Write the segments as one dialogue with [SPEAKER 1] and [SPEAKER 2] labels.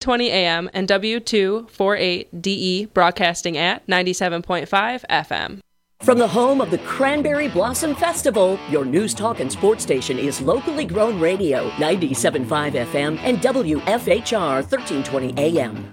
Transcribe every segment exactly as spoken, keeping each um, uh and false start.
[SPEAKER 1] twenty A M and W two forty-eight D E, broadcasting at ninety-seven point five F M.
[SPEAKER 2] From the home of the Cranberry Blossom Festival, your news, talk, and sports station is locally grown radio, ninety-seven point five F M and W F H R thirteen twenty A M.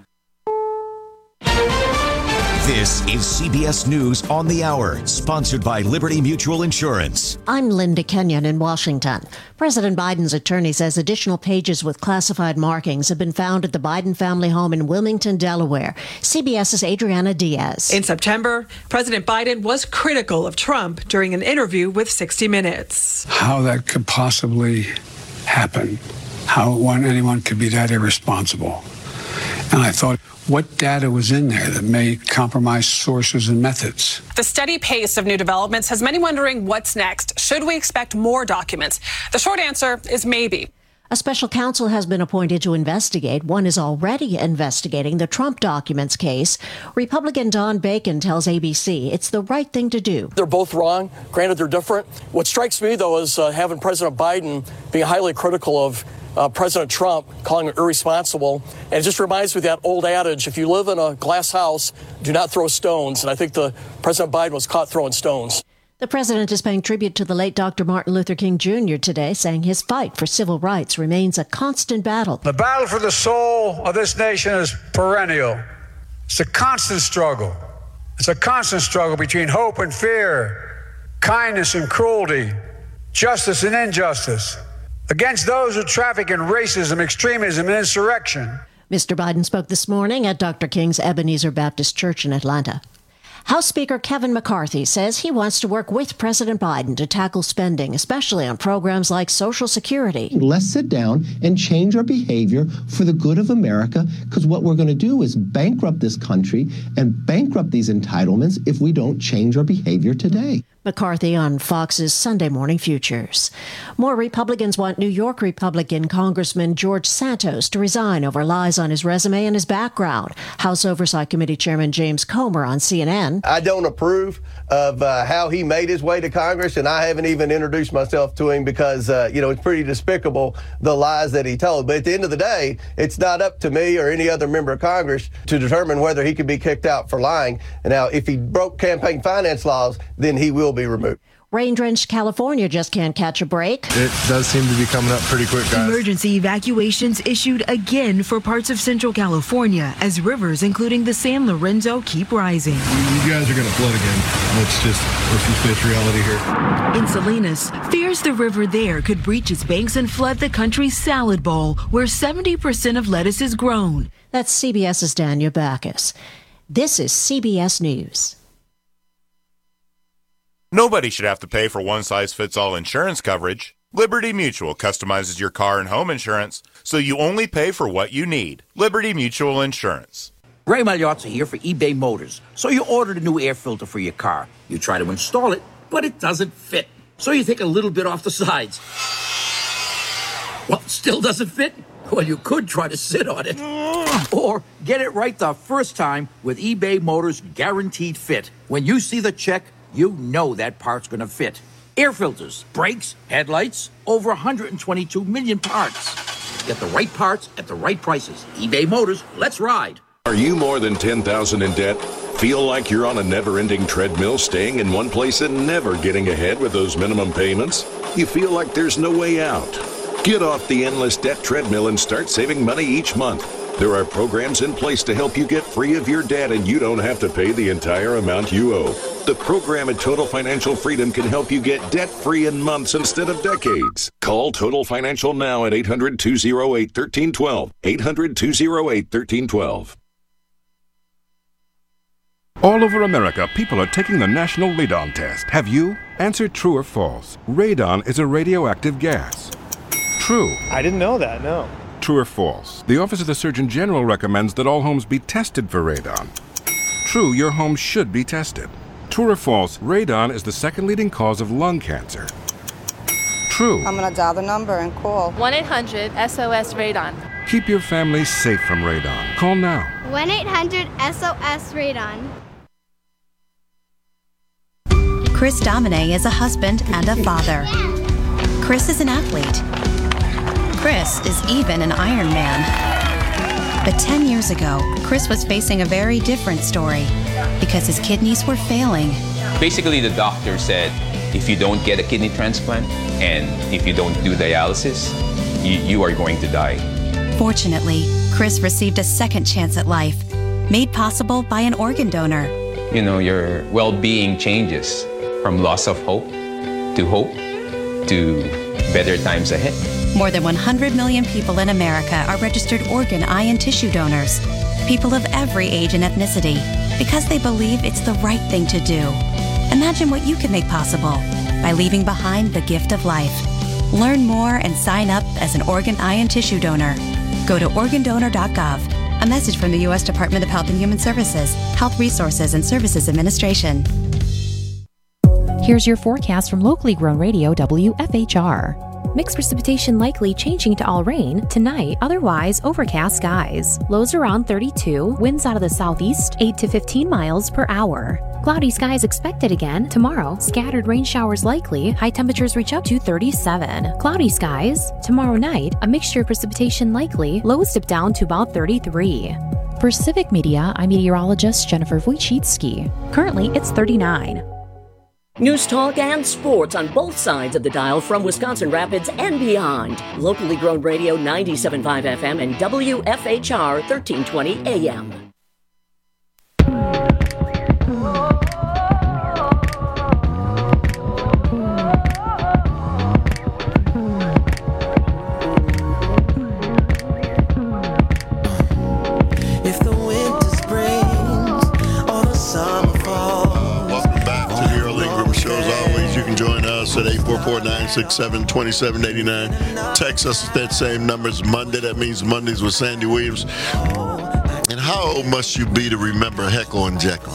[SPEAKER 3] This is C B S News on the Hour, sponsored by Liberty Mutual Insurance.
[SPEAKER 4] I'm Linda Kenyon in Washington. President Biden's attorney says additional pages with classified markings have been found at the Biden family home in Wilmington, Delaware. CBS's Adriana Diaz.
[SPEAKER 5] In September, President Biden was critical of Trump during an interview with sixty minutes.
[SPEAKER 6] How that could possibly happen, how one, anyone could be that irresponsible. And I thought, what data was in there that may compromise sources and methods?
[SPEAKER 5] The steady pace of new developments has many wondering what's next. Should we expect more documents? The short answer is maybe.
[SPEAKER 4] A special counsel has been appointed to investigate. One is already investigating the Trump documents case. Republican Don Bacon tells A B C it's the right thing to do.
[SPEAKER 7] They're both wrong. Granted, they're different. What strikes me, though, is uh, having President Biden being highly critical of Uh, President Trump, calling him irresponsible. And it just reminds me of that old adage, if you live in a glass house, do not throw stones. And I think the President Biden was caught throwing stones.
[SPEAKER 4] The president is paying tribute to the late Doctor Martin Luther King Junior today, saying his fight for civil rights remains a constant battle.
[SPEAKER 6] The battle for the soul of this nation is perennial. It's a constant struggle. It's a constant struggle between hope and fear, kindness and cruelty, justice and injustice, against those who traffic in racism, extremism, and insurrection.
[SPEAKER 4] Mister Biden spoke this morning at Doctor King's Ebenezer Baptist Church in Atlanta. House Speaker Kevin McCarthy says he wants to work with President Biden to tackle spending, especially on programs like Social Security.
[SPEAKER 8] Let's sit down and change our behavior for the good of America, because what we're going to do is bankrupt this country and bankrupt these entitlements if we don't change our behavior today.
[SPEAKER 4] McCarthy on Fox's Sunday Morning Futures. More Republicans want New York Republican Congressman George Santos to resign over lies on his resume and his background. House Oversight Committee Chairman James Comer on C N N.
[SPEAKER 9] I don't approve of uh, how he made his way to Congress, and I haven't even introduced myself to him because, uh, you know, it's pretty despicable, the lies that he told. But at the end of the day, it's not up to me or any other member of Congress to determine whether he could be kicked out for lying. And now, if he broke campaign finance laws, then he will be removed.
[SPEAKER 4] Rain-drenched California just can't catch a break.
[SPEAKER 10] It does seem to be coming up pretty quick, guys.
[SPEAKER 11] Emergency evacuations issued again for parts of Central California as rivers, including the San Lorenzo, keep rising.
[SPEAKER 10] You guys are going to flood again. Let's just, let's just face reality here.
[SPEAKER 11] In Salinas, fears the river there could breach its banks and flood the country's salad bowl, where seventy percent of lettuce is grown.
[SPEAKER 4] That's CBS's Daniel Backus. This is C B S News.
[SPEAKER 12] Nobody should have to pay for one-size-fits-all insurance coverage. Liberty Mutual customizes your car and home insurance so you only pay for what you need. Liberty Mutual Insurance.
[SPEAKER 13] Ray Magliozzi here for eBay Motors. So you ordered a new air filter for your car. You try to install it, but it doesn't fit. So you take a little bit off the sides. Well, still doesn't fit? Well, you could try to sit on it. Or get it right the first time with eBay Motors Guaranteed Fit. When you see the check, you know that part's going to fit. Air filters, brakes, headlights, over one hundred twenty-two million parts. Get the right parts at the right prices. eBay Motors, let's ride.
[SPEAKER 14] Are you more than ten thousand dollars in debt? Feel like you're on a never-ending treadmill, staying in one place and never getting ahead with those minimum payments? You feel like there's no way out? Get off the endless debt treadmill and start saving money each month. There are programs in place to help you get free of your debt, and you don't have to pay the entire amount you owe. The program at Total Financial Freedom can help you get debt-free in months instead of decades. Call Total Financial now at eight hundred, two oh eight, one three one two. eight hundred, two oh eight, one three one two.
[SPEAKER 15] All over America, people are taking the National Radon Test. Have you? Answer true or false. Radon is a radioactive gas. True.
[SPEAKER 16] I didn't know that, no.
[SPEAKER 15] True or false? The Office of the Surgeon General recommends that all homes be tested for radon. True, your home should be tested. True or false? Radon is the second leading cause of lung cancer. True.
[SPEAKER 17] I'm going to dial the number and call.
[SPEAKER 18] one eight hundred S O S Radon.
[SPEAKER 15] Keep your family safe from radon. Call now.
[SPEAKER 19] one eight hundred S O S Radon.
[SPEAKER 20] Chris Domine is a husband and a father. Chris is an athlete. Chris is even an Ironman. But ten years ago, Chris was facing a very different story because his kidneys were failing.
[SPEAKER 16] Basically, the doctor said, if you don't get a kidney transplant and if you don't do dialysis, you, you are going to die.
[SPEAKER 20] Fortunately, Chris received a second chance at life, made possible by an organ donor.
[SPEAKER 16] You know, your well-being changes from loss of hope to hope to better times ahead.
[SPEAKER 20] More than one hundred million people in America are registered organ, eye, and tissue donors. People of every age and ethnicity, because they believe it's the right thing to do. Imagine what you can make possible by leaving behind the gift of life. Learn more and sign up as an organ, eye, and tissue donor. Go to organ donor dot gov. A message from the U S Department of Health and Human Services, Health Resources and Services Administration.
[SPEAKER 21] Here's your forecast from locally grown radio W F H R. Mixed precipitation likely changing to all rain tonight, otherwise overcast skies. Lows around thirty-two, winds out of the southeast, eight to fifteen miles per hour. Cloudy skies expected again tomorrow. Scattered rain showers likely. High temperatures reach up to thirty-seven. Cloudy skies. Tomorrow night, a mixture of precipitation likely. Lows dip down to about thirty-three. For Civic Media, I'm meteorologist Jennifer Wojcicki. Currently, it's thirty-nine.
[SPEAKER 2] News talk and sports on both sides of the dial from Wisconsin Rapids and beyond. Locally grown radio ninety-seven point five F M and W F H R thirteen twenty A M.
[SPEAKER 22] At eight four four, nine six seven, two seven eight nine. Text us at that same number. It's Monday. That means Mondays with Sandy Williams. And how old must you be to remember Heckle and Jekyll?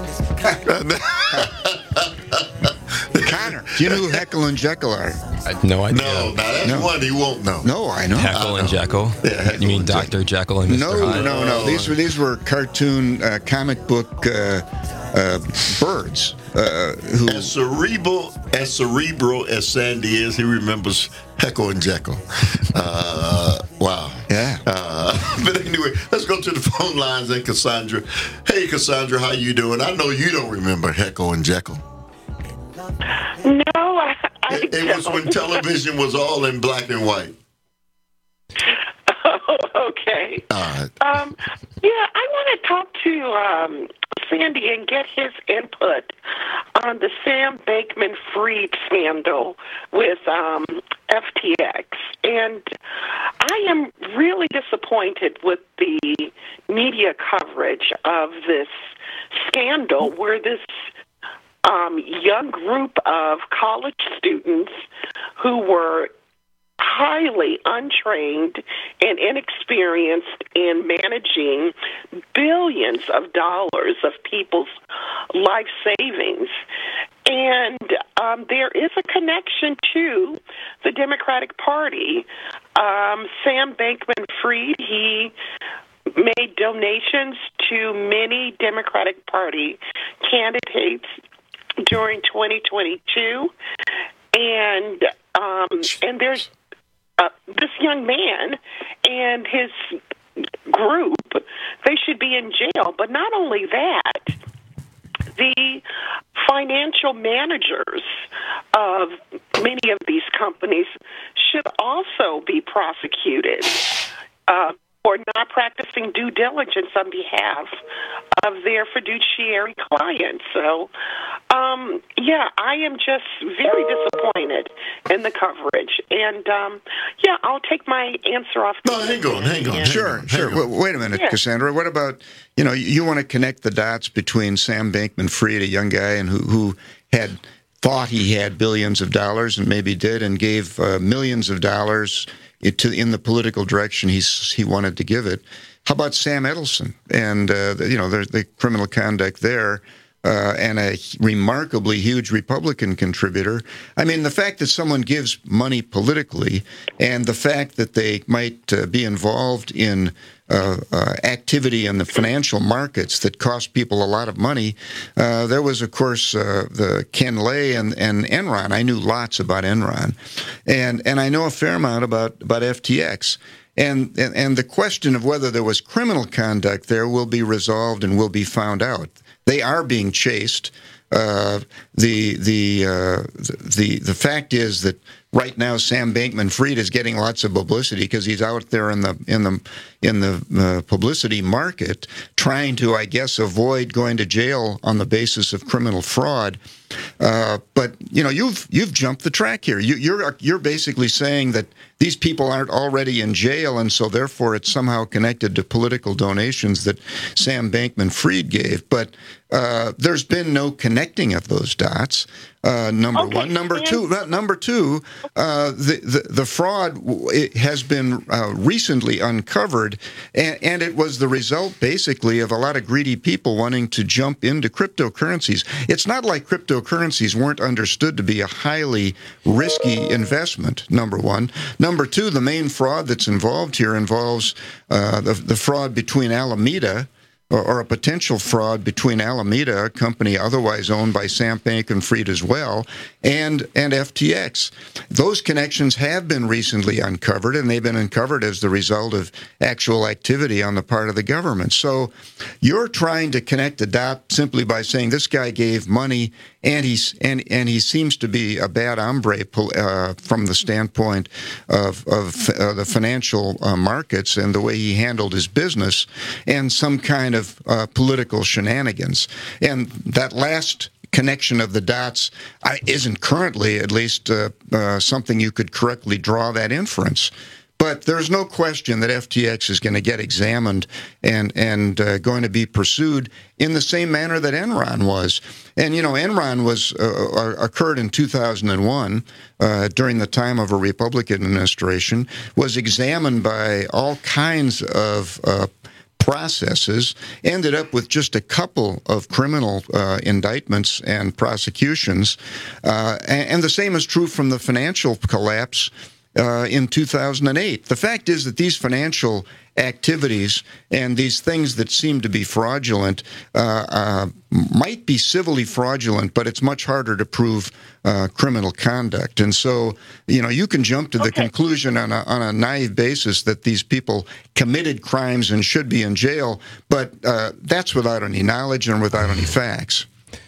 [SPEAKER 23] Connor, do you know who Heckle and Jekyll are?
[SPEAKER 24] I have no idea.
[SPEAKER 22] No, now that's
[SPEAKER 23] No.
[SPEAKER 22] one he won't know.
[SPEAKER 23] No, I know.
[SPEAKER 24] Heckle and Jekyll?
[SPEAKER 22] Yeah, Heckle
[SPEAKER 24] You mean
[SPEAKER 22] and
[SPEAKER 24] Doctor Jekyll and Mister
[SPEAKER 23] No,
[SPEAKER 24] Hyde?
[SPEAKER 23] no, no. These were these were cartoon uh, comic book uh, uh, birds. Uh, who
[SPEAKER 22] As cerebral as cerebral as Sandy is, he remembers Heckle and Jekyll. Uh, wow.
[SPEAKER 23] Yeah.
[SPEAKER 22] Uh, but anyway, let's go to the phone lines and Cassandra. Hey, Cassandra, how you doing? I know you don't remember Heckle and Jekyll.
[SPEAKER 25] No, I, I
[SPEAKER 22] It, it was when television was all in black and white.
[SPEAKER 25] Oh, okay.
[SPEAKER 22] All right.
[SPEAKER 25] Um, yeah, I want to talk to um, Sandy and get his input on the Sam Bankman-Fried scandal with um, F T X. And I am really disappointed with the media coverage of this scandal where this um, young group of college students who were highly untrained and inexperienced in managing billions of dollars of people's life savings. And um, there is a connection to the Democratic Party. Um, Sam Bankman-Fried, he made donations to many Democratic Party candidates during twenty twenty-two. And um, and there's Uh, this young man and his group, they should be in jail. But not only that, the financial managers of many of these companies should also be prosecuted uh, for not practicing due diligence on behalf of their fiduciary clients. So, um, yeah, I am just very disappointed in the coverage. And, um, yeah, I'll take my answer off.
[SPEAKER 22] No, hang on, hang on.
[SPEAKER 23] Sure,
[SPEAKER 22] hang
[SPEAKER 23] sure.
[SPEAKER 22] on.
[SPEAKER 23] Wait, wait a minute,
[SPEAKER 25] Yeah.
[SPEAKER 23] Cassandra. What about, you know, you want to connect the dots between Sam Bankman-Fried, a young guy, and who, who had thought he had billions of dollars and maybe did and gave uh, millions of dollars to in the political direction he's, he wanted to give it. How about Sam Edelson and, uh, the, you know, the, the criminal conduct there uh, and a remarkably huge Republican contributor? I mean, the fact that someone gives money politically and the fact that they might uh, be involved in uh, uh, activity in the financial markets that cost people a lot of money. Uh, there was, of course, uh, the Ken Lay and, and Enron. I knew lots about Enron. And, and I know a fair amount about, about F T X. And, and and the question of whether there was criminal conduct there will be resolved and will be found out. They are being chased. Uh, the the uh, the the fact is that right now Sam Bankman-Fried is getting lots of publicity because he's out there in the in the in the uh, publicity market trying to, I guess, avoid going to jail on the basis of criminal fraud. Uh, but you know, you've you've jumped the track here. You, you're you're basically saying that these people aren't already in jail, and so therefore it's somehow connected to political donations that Sam Bankman-Fried gave. But uh, there's been no connecting of those dots. Uh, number okay, one, number two, uh, number two, uh, the, the the fraud it has been uh, recently uncovered, and, and it was the result basically of a lot of greedy people wanting to jump into cryptocurrencies. It's not like cryptocurrencies weren't understood to be a highly risky investment. Number one, number two, the main fraud that's involved here involves uh, the the fraud between Alameda. Or, or a potential fraud between Alameda, a company otherwise owned by Sam Bankman-Fried as well, and and F T X. Those connections have been recently uncovered, and they've been uncovered as the result of actual activity on the part of the government. So you're trying to connect the dot simply by saying this guy gave money, and he's and and he seems to be a bad hombre uh, from the standpoint of of uh, the financial uh, markets and the way he handled his business, and some kind of of uh, political shenanigans. And that last connection of the dots uh, isn't currently, at least, uh, uh, something you could correctly draw that inference. But there's no question that F T X is going to get examined and and uh, going to be pursued in the same manner that Enron was. And, you know, Enron was uh, occurred in two thousand one uh, during the time of a Republican administration, was examined by all kinds of uh, processes, ended up with just a couple of criminal uh, indictments and prosecutions. Uh, and, and the same is true from the financial collapse uh, in two thousand eight. The fact is that these financial activities and these things that seem to be fraudulent uh, uh, might be civilly fraudulent, but it's much harder to prove uh, criminal conduct. And so, you know, you can jump to the okay. conclusion on a, on a naive basis that these people committed crimes and should be in jail, but uh, that's without any knowledge and without any facts.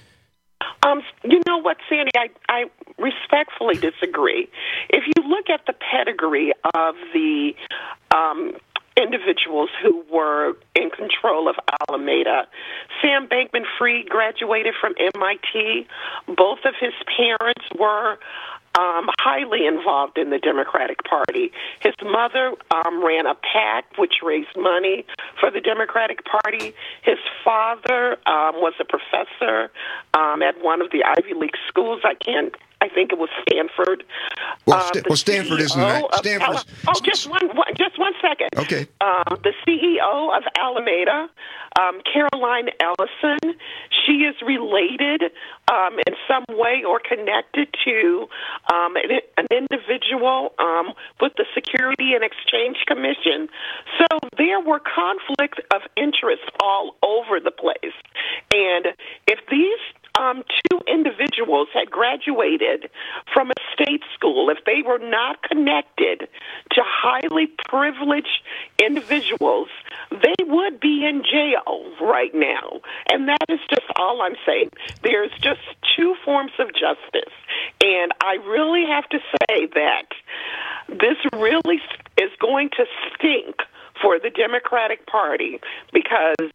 [SPEAKER 25] Um, you know what, Sandy, I, I respectfully disagree. If you look at the pedigree of the um, individuals who were in control of Alameda, Sam Bankman-Fried graduated from M I T. Both of his parents were Um, highly involved in the Democratic Party. His mother um, ran a PAC, which raised money for the Democratic Party. His father um, was a professor um, at one of the Ivy League schools. I can't. I think it was Stanford.
[SPEAKER 23] Well, St- uh, well Stanford isn't that. Stanford.
[SPEAKER 25] Oh, just one, one, just one second.
[SPEAKER 23] Okay.
[SPEAKER 25] Um, the C E O of Alameda, um, Caroline Ellison. She is related um, in some way or connected to um, an, an individual um, with the Security and Exchange Commission. So there were conflicts of interest all over the place. And if these Um, two individuals had graduated from a state school, if they were not connected to highly privileged individuals, they would be in jail right now. And that is just all I'm saying. There's just two forms of justice. And I really have to say that this really is going to stink for the Democratic Party because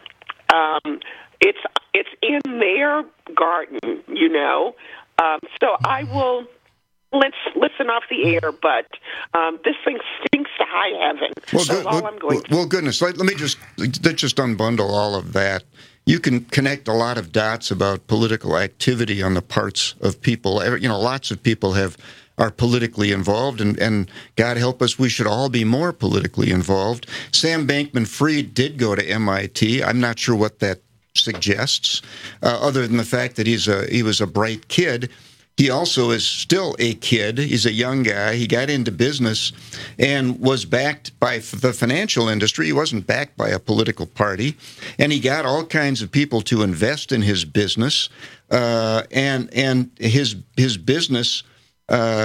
[SPEAKER 25] um, it's It's in their garden, you know. Um, so I will let's listen off the air, but um, this thing stinks to high heaven.
[SPEAKER 23] Well,
[SPEAKER 25] That's
[SPEAKER 23] good,
[SPEAKER 25] all
[SPEAKER 23] well,
[SPEAKER 19] I'm
[SPEAKER 25] going
[SPEAKER 23] well, well, goodness, let, let me just let's just unbundle all of that. You can connect a lot of dots about political activity on the parts of people. You know, lots of people have are politically involved, and, and God help us, we should all be more politically involved. Sam Bankman-Fried did go to M I T. I'm not sure what that suggests, uh, other than the fact that he's a he was a bright kid. He also is still a kid. He's a young guy. He got into business and was backed by the financial industry. He wasn't backed by a political party. And he got all kinds of people to invest in his business. Uh, and and his his business uh,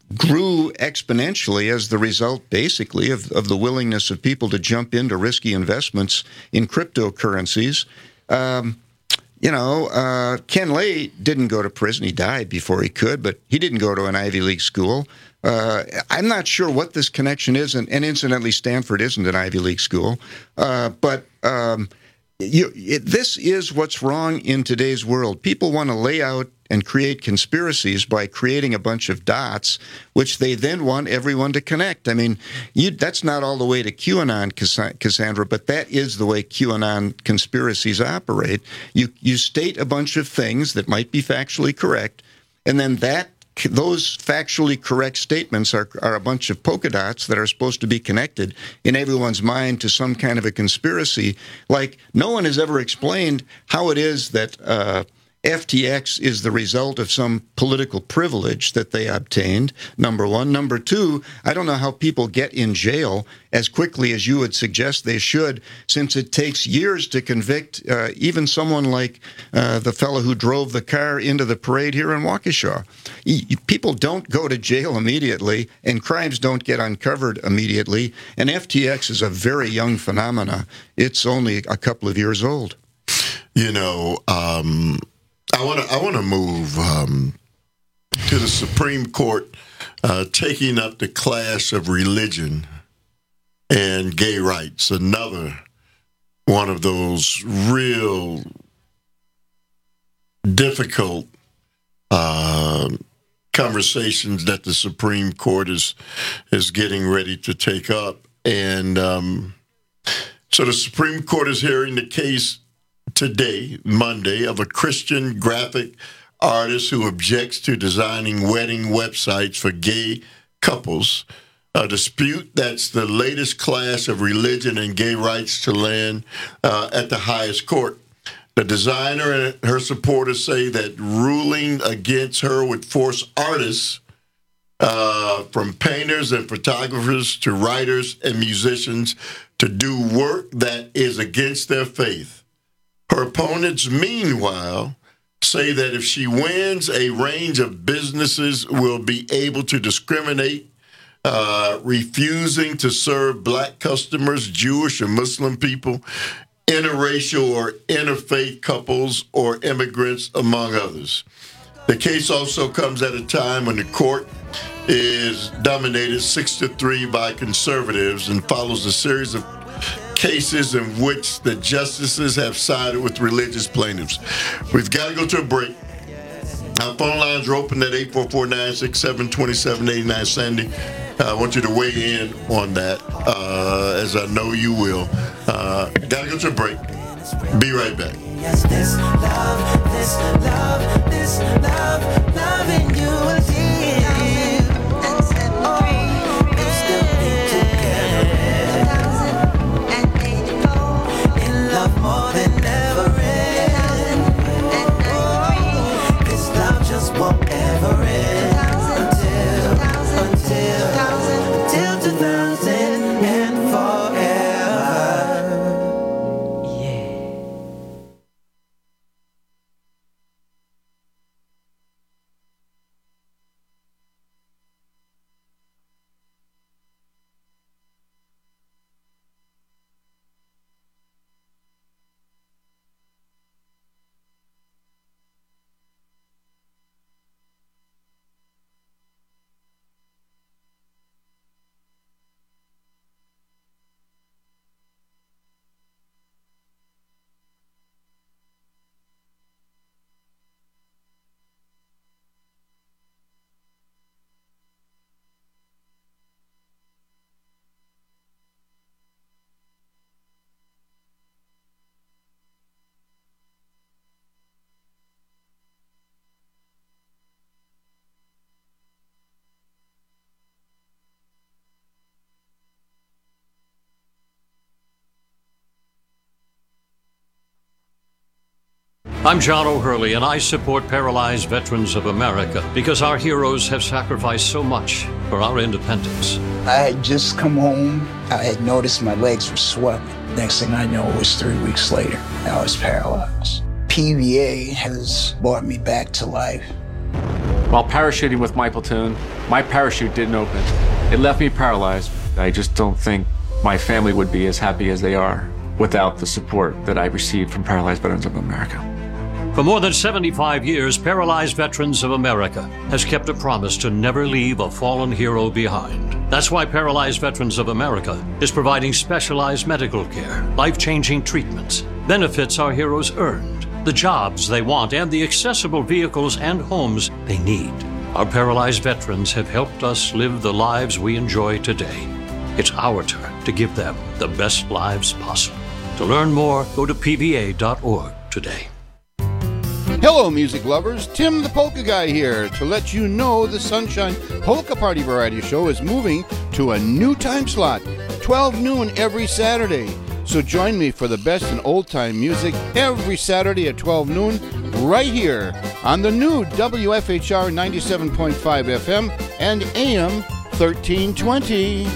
[SPEAKER 23] grew exponentially as the result, basically, of, of the willingness of people to jump into risky investments in cryptocurrencies. Um, you know, uh, Ken Lay didn't go to prison. He died before he could, but he didn't go to an Ivy League school. Uh, I'm not sure what this connection is, and, and incidentally, Stanford isn't an Ivy League school. Uh, but um, you, it, this is what's wrong in today's world. People want to lay out and create conspiracies by creating a bunch of dots, which they then want everyone to connect. I mean, you, that's not all the way to QAnon, Cassandra, but that is the way QAnon conspiracies operate. You you state a bunch of things that might be factually correct, and then that those factually correct statements are, are a bunch of polka dots that are supposed to be connected in everyone's mind to some kind of a conspiracy. Like, no one has ever explained how it is that uh, F T X is the result of some political privilege that they obtained, number one. Number two, I don't know how people get in jail as quickly as you would suggest they should, since it takes years to convict uh, even someone like uh, the fellow who drove the car into the parade here in Waukesha. People don't go to jail immediately, and crimes don't get uncovered immediately, and F T X is a very young phenomena. It's only a couple of years old.
[SPEAKER 22] You know, um... I want to I want to move um, to the Supreme Court uh, taking up the clash of religion and gay rights. Another one of those real difficult uh, conversations that the Supreme Court is is getting ready to take up. And um, so the Supreme Court is hearing the case today, Monday, of a Christian graphic artist who objects to designing wedding websites for gay couples, a dispute that's the latest clash of religion and gay rights to land uh, at the highest court. The designer and her supporters say that ruling against her would force artists, uh, from painters and photographers to writers and musicians, to do work that is against their faith. Her opponents, meanwhile, say that if she wins, a range of businesses will be able to discriminate, uh, refusing to serve black customers, Jewish or Muslim people, interracial or interfaith couples, or immigrants, among others. The case also comes at a time when the court is dominated six to three by conservatives and follows a series of cases in which the justices have sided with religious plaintiffs. We've got to go to a break. Our phone lines are open at eight four four, nine six seven, two seven eight nine. Sandy, uh, I want you to weigh in on that, uh, as I know you will. Uh, got to go to a break. Be right back. Yes, this love, this love, this love, loving you again. More than ever end. Oh, this love just won't ever end until, until, until two thousand and forever. Yeah.
[SPEAKER 1] I'm John O'Hurley, and I support Paralyzed Veterans of America because our heroes have sacrificed so much for our independence.
[SPEAKER 3] I had just come home. I had noticed my legs were swelling. Next thing I know, it was three weeks later. I was paralyzed. P V A has brought me back to life.
[SPEAKER 5] While parachuting with my platoon, my parachute didn't open. It left me paralyzed. I just don't think my family would be as happy as they are without the support that I received from Paralyzed Veterans of America.
[SPEAKER 1] For more than seventy-five years, Paralyzed Veterans of America has kept a promise to never leave a fallen hero behind. That's why Paralyzed Veterans of America is providing specialized medical care, life-changing treatments, benefits our heroes earned, the jobs they want, and the accessible vehicles and homes they need. Our paralyzed veterans have helped us live the lives we enjoy today. It's our turn to give them the best lives possible. To learn more, go to P V A dot org today.
[SPEAKER 6] Hello, music lovers. Tim the Polka Guy here to let you know the Sunshine Polka Party Variety Show is moving to a new time slot, twelve noon every Saturday. So join me for the best in old-time music every Saturday at twelve noon right here on the new W F H R ninety-seven point five F M and A M thirteen twenty.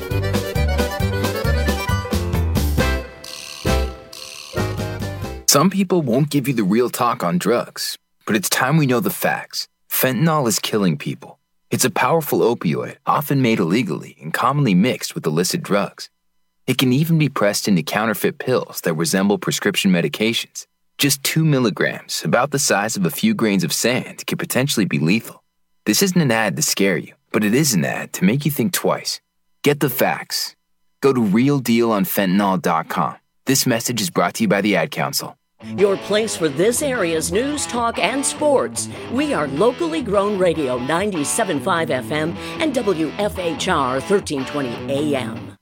[SPEAKER 7] Some people won't give you the real talk on drugs, but it's time we know the facts. Fentanyl is killing people. It's a powerful opioid, often made illegally and commonly mixed with illicit drugs. It can even be pressed into counterfeit pills that resemble prescription medications. Just two milligrams, about the size of a few grains of sand, could potentially be lethal. This isn't an ad to scare you, but it is an ad to make you think twice. Get the facts. Go to real deal on fentanyl dot com. This message is brought to you by the Ad Council.
[SPEAKER 2] Your place for this area's news, talk, and sports. We are locally grown radio ninety-seven point five F M and W F H R thirteen twenty A M.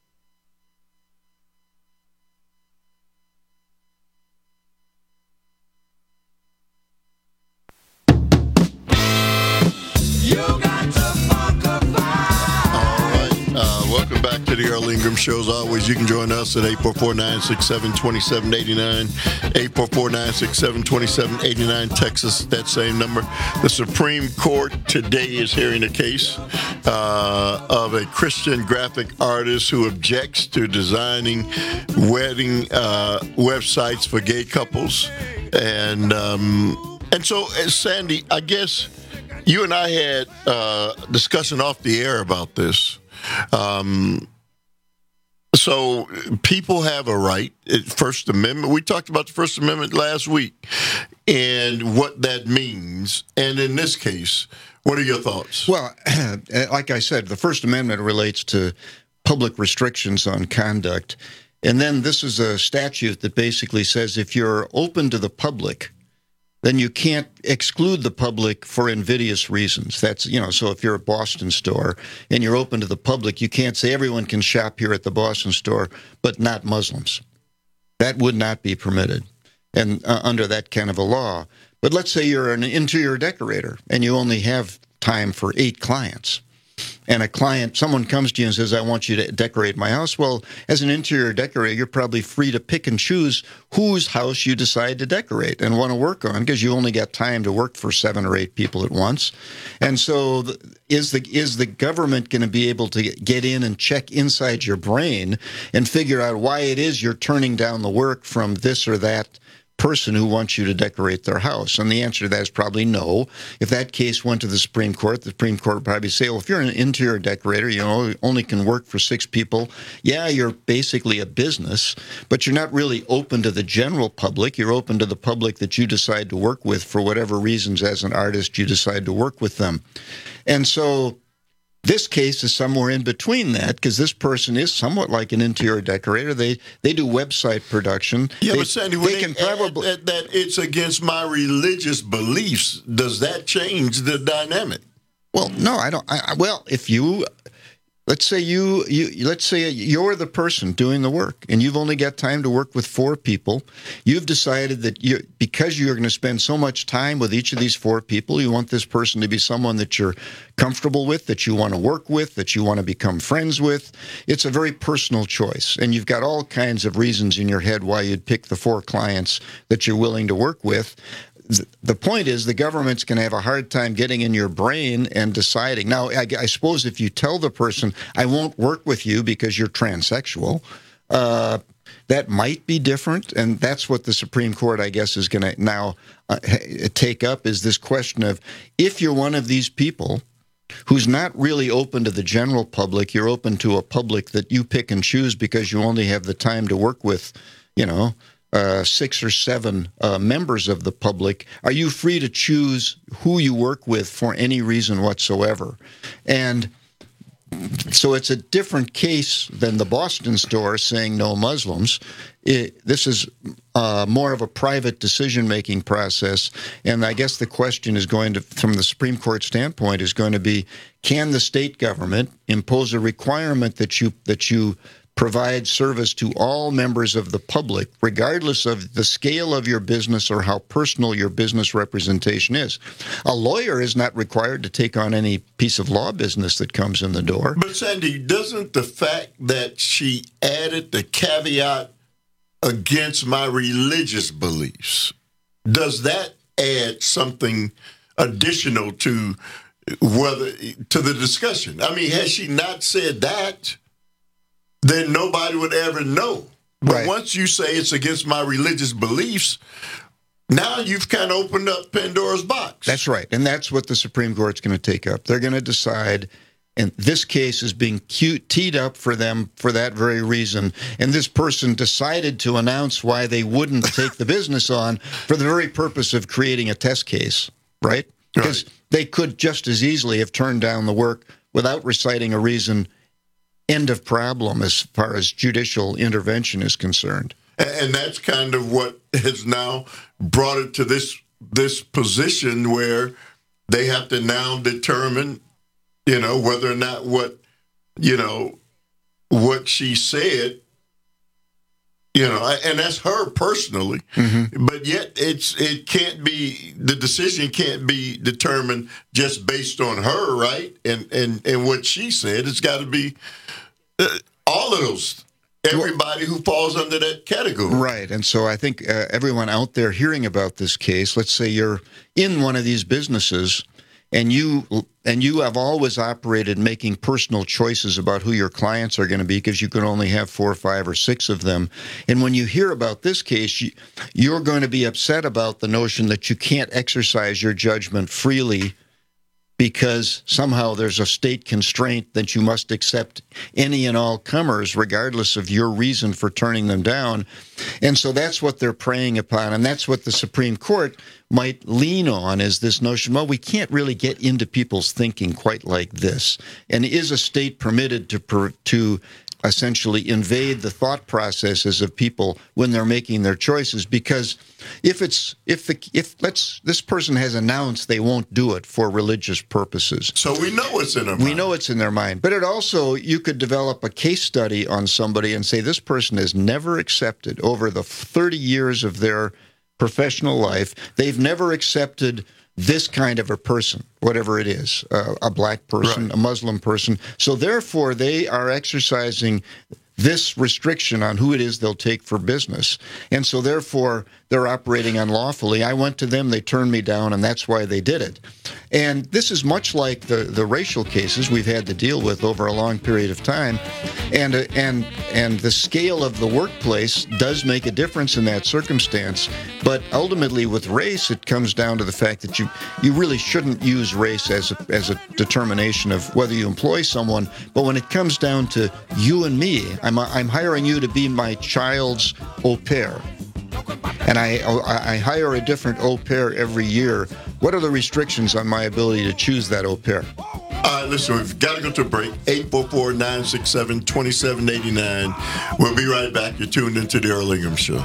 [SPEAKER 22] Welcome back to the Earl Ingram Show. As always, you can join us at eight four four, nine six seven, two seven eight nine, eight four four, nine six seven, two seven eight nine, Texas, that same number. The Supreme Court today is hearing a case uh, of a Christian graphic artist who objects to designing wedding uh, websites for gay couples. And, um, and so, uh, Sandy, I guess you and I had uh, discussion off the air about this. Um, so people have a right, First Amendment. We talked about the First Amendment last week and what that means. And in this case, what are your thoughts?
[SPEAKER 23] Well, like I said, the First Amendment relates to public restrictions on conduct. And then this is a statute that basically says if you're open to the public, then you can't exclude the public for invidious reasons. That's, you know, so if you're a Boston store and you're open to the public, you can't say everyone can shop here at the Boston store, but not Muslims. That would not be permitted and uh, under that kind of a law. But let's say you're an interior decorator and you only have time for eight clients. And a client, someone comes to you and says, I want you to decorate my house. Well, as an interior decorator, you're probably free to pick and choose whose house you decide to decorate and want to work on because you only got time to work for seven or eight people at once. And so is the is the government going to be able to get in and check inside your brain and figure out why it is you're turning down the work from this or that person who wants you to decorate their house? And the answer to that is probably no. If that case went to the Supreme Court, the Supreme Court would probably say, well, if you're an interior decorator, you know, only can work for six people, yeah, you're basically a business, but you're not really open to the general public. You're open to the public that you decide to work with for whatever reasons as an artist you decide to work with them. And so this case is somewhere in between that because this person is somewhat like an interior decorator. They they do website production.
[SPEAKER 22] Yeah,
[SPEAKER 23] they,
[SPEAKER 22] but Sandy,
[SPEAKER 23] they,
[SPEAKER 22] when
[SPEAKER 23] they can
[SPEAKER 22] they
[SPEAKER 23] probably
[SPEAKER 22] that, that it's against my religious beliefs, does that change the dynamic?
[SPEAKER 23] Well, no, I don't. I, well, if you let's say you you let's say you're the person doing the work, and you've only got time to work with four people. You've decided that you because you're going to spend so much time with each of these four people, you want this person to be someone that you're comfortable with, that you want to work with, that you want to become friends with. It's a very personal choice, and you've got all kinds of reasons in your head why you'd pick the four clients that you're willing to work with. The point is the government's going to have a hard time getting in your brain and deciding. Now, I, I suppose if you tell the person, I won't work with you because you're transsexual, uh, that might be different, and that's what the Supreme Court, I guess, is going to now uh, take up, is this question of, if you're one of these people who's not really open to the general public, you're open to a public that you pick and choose because you only have the time to work with, you know, uh, six or seven uh, members of the public, are you free to choose who you work with for any reason whatsoever? And so it's a different case than the Boston store saying no Muslims. It, this is uh, more of a private decision-making process, and I guess the question is going to, from the Supreme Court standpoint, is going to be: can the state government impose a requirement that you that you provide service to all members of the public, regardless of the scale of your business or how personal your business representation is? A lawyer is not required to take on any piece of law business that comes in the door.
[SPEAKER 22] But Sandy, doesn't the fact that she added the caveat against my religious beliefs, does that add something additional to whether to the discussion? I mean, has she not said that, then nobody would ever know. But right. Once you say it's against my religious beliefs, now you've kind of opened up Pandora's box.
[SPEAKER 23] That's right. And that's what the Supreme Court's going to take up. They're going to decide, and this case is being cute, teed up for them for that very reason. And this person decided to announce why they wouldn't take the business on for the very purpose of creating a test case, right? Because right. they could just as easily have turned down the work without reciting a reason. End of problem as far as judicial intervention is concerned.
[SPEAKER 22] And that's kind of what has now brought it to this this position where they have to now determine, you know, whether or not what, you know, what she said, you know, and that's her personally, mm-hmm. but yet it's it can't be, the decision can't be determined just based on her, right? And and, and what she said. It's got to be uh, all of those, everybody who falls under that category.
[SPEAKER 23] Right. And so I think uh, everyone out there hearing about this case, let's say you're in one of these businesses and you and you have always operated making personal choices about who your clients are going to be because you can only have four or five or six of them. And when you hear about this case, you, you're going to be upset about the notion that you can't exercise your judgment freely because somehow there's a state constraint that you must accept any and all comers, regardless of your reason for turning them down. And so that's what they're preying upon, and that's what the Supreme Court might lean on, is this notion, well, we can't really get into people's thinking quite like this. And is a state permitted to per, to essentially invade the thought processes of people when they're making their choices? Because if it's if the if let's this person has announced they won't do it for religious purposes,
[SPEAKER 22] so we know it's in their mind.
[SPEAKER 23] We know it's in their mind. But it also, you could develop a case study on somebody and say this person has never accepted over the thirty years of their professional life, they've never accepted this kind of a person, whatever it is, uh, a black person, right. a Muslim person. So therefore, they are exercising this restriction on who it is they'll take for business. And so therefore, they're operating unlawfully. I went to them, they turned me down, and that's why they did it. And this is much like the, the racial cases we've had to deal with over a long period of time. And, uh, and, and the scale of the workplace does make a difference in that circumstance. But ultimately, with race, it comes down to the fact that you, you really shouldn't use race as a, as a determination of whether you employ someone. But when it comes down to you and me, I'm, I'm hiring you to be my child's au pair. And I, I hire a different au pair every year. What are the restrictions on my ability to choose that au pair?
[SPEAKER 22] All right, listen, we've got to go to a break. eight four four, nine six seven, two seven eight nine. We'll be right back. You're tuned into the Earl Ingham Show.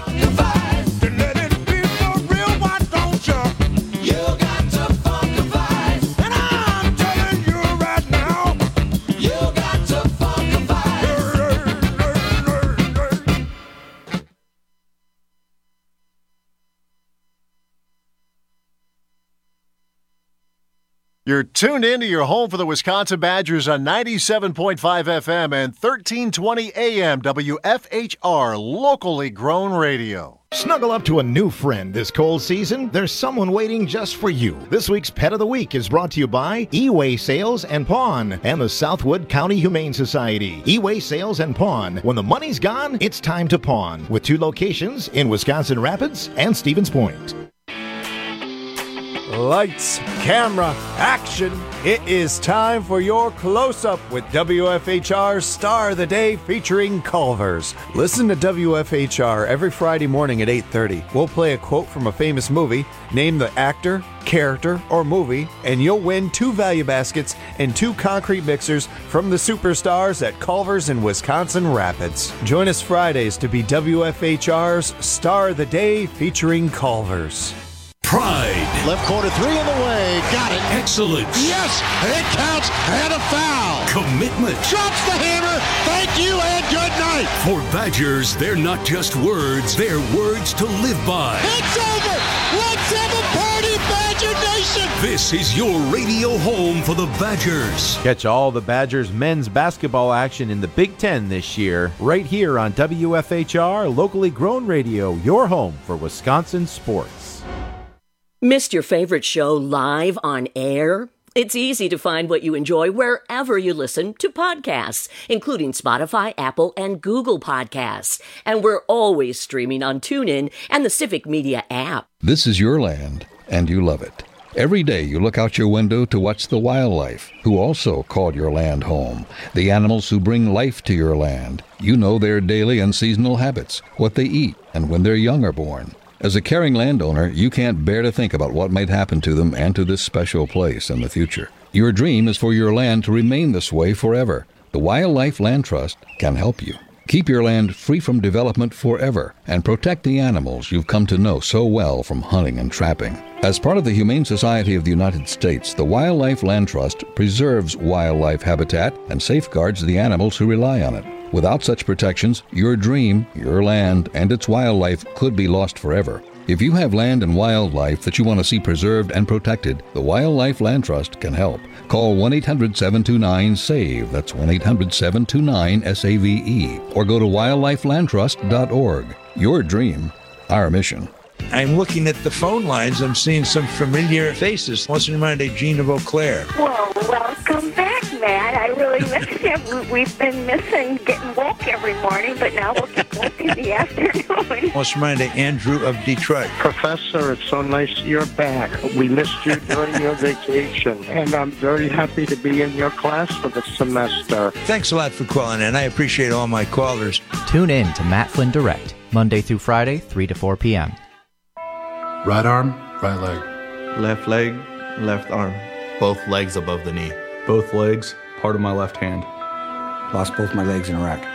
[SPEAKER 4] You're tuned in to your home for the Wisconsin Badgers on ninety-seven point five F M and thirteen twenty A M W F H R, locally grown radio.
[SPEAKER 8] Snuggle up to a new friend this cold season. There's someone waiting just for you. This week's Pet of the Week is brought to you by E-Way Sales and Pawn and the Southwood County Humane Society. E-Way Sales and Pawn. When the money's gone, it's time to pawn. With two locations in Wisconsin Rapids and Stevens Point.
[SPEAKER 9] Lights, camera, action. It is time for your close-up with W F H R's Star of the Day featuring Culver's. Listen to W F H R every Friday morning at eight thirty. We'll play a quote from a famous movie, name the actor, character, or movie, and you'll win two value baskets and two concrete mixers from the superstars at Culver's in Wisconsin Rapids. Join us Fridays to be W F H R's Star of the Day featuring Culver's.
[SPEAKER 10] Pride.
[SPEAKER 11] Left corner three in the way. Got it.
[SPEAKER 10] Excellence.
[SPEAKER 11] Yes, it counts and a foul.
[SPEAKER 10] Commitment.
[SPEAKER 11] Drops the hammer. Thank you and good night.
[SPEAKER 10] For Badgers, they're not just words, they're words to live by.
[SPEAKER 11] It's over. Let's have a party, Badger Nation.
[SPEAKER 10] This is your radio home for the Badgers.
[SPEAKER 9] Catch all the Badgers men's basketball action in the Big Ten this year, right here on W F H R, locally grown radio, your home for Wisconsin sports.
[SPEAKER 2] Missed your favorite show live on air? It's easy to find what you enjoy wherever you listen to podcasts, including Spotify, Apple, and Google Podcasts. And we're always streaming on TuneIn and the Civic Media app.
[SPEAKER 26] This is your land, and you love it. Every day you look out your window to watch the wildlife, who also call your land home. The animals who bring life to your land. You know their daily and seasonal habits, what they eat, and when their young are born. As a caring landowner, you can't bear to think about what might happen to them and to this special place in the future. Your dream is for your land to remain this way forever. The Wildlife Land Trust can help you. Keep your land free from development forever and protect the animals you've come to know so well from hunting and trapping. As part of the Humane Society of the United States, the Wildlife Land Trust preserves wildlife habitat and safeguards the animals who rely on it. Without such protections, your dream, your land, and its wildlife could be lost forever. If you have land and wildlife that you want to see preserved and protected, the Wildlife Land Trust can help. Call one eight hundred seven two nine SAVE, that's one eight hundred seven two nine S A V E, or go to wildlife land trust dot org. Your dream, our mission.
[SPEAKER 27] I'm looking at the phone lines. I'm seeing some familiar faces. What's in mind of Gene of Eau Claire?
[SPEAKER 28] Well, welcome back, Matt. I really miss you. We've been missing getting woke every morning, but now we'll get woke in the afternoon.
[SPEAKER 27] What's in mind of Andrew of Detroit?
[SPEAKER 29] Professor, it's so nice you're back. We missed you during your vacation, and I'm very happy to be in your class for the semester.
[SPEAKER 27] Thanks a lot for calling in. I appreciate all my callers.
[SPEAKER 30] Tune in to Matt Flynn Direct, Monday through Friday, three to four p.m.
[SPEAKER 31] Right arm, right leg.
[SPEAKER 32] Left leg, left arm.
[SPEAKER 31] Both legs above the knee.
[SPEAKER 33] Both legs, part of my left hand.
[SPEAKER 34] Lost both my legs in Iraq.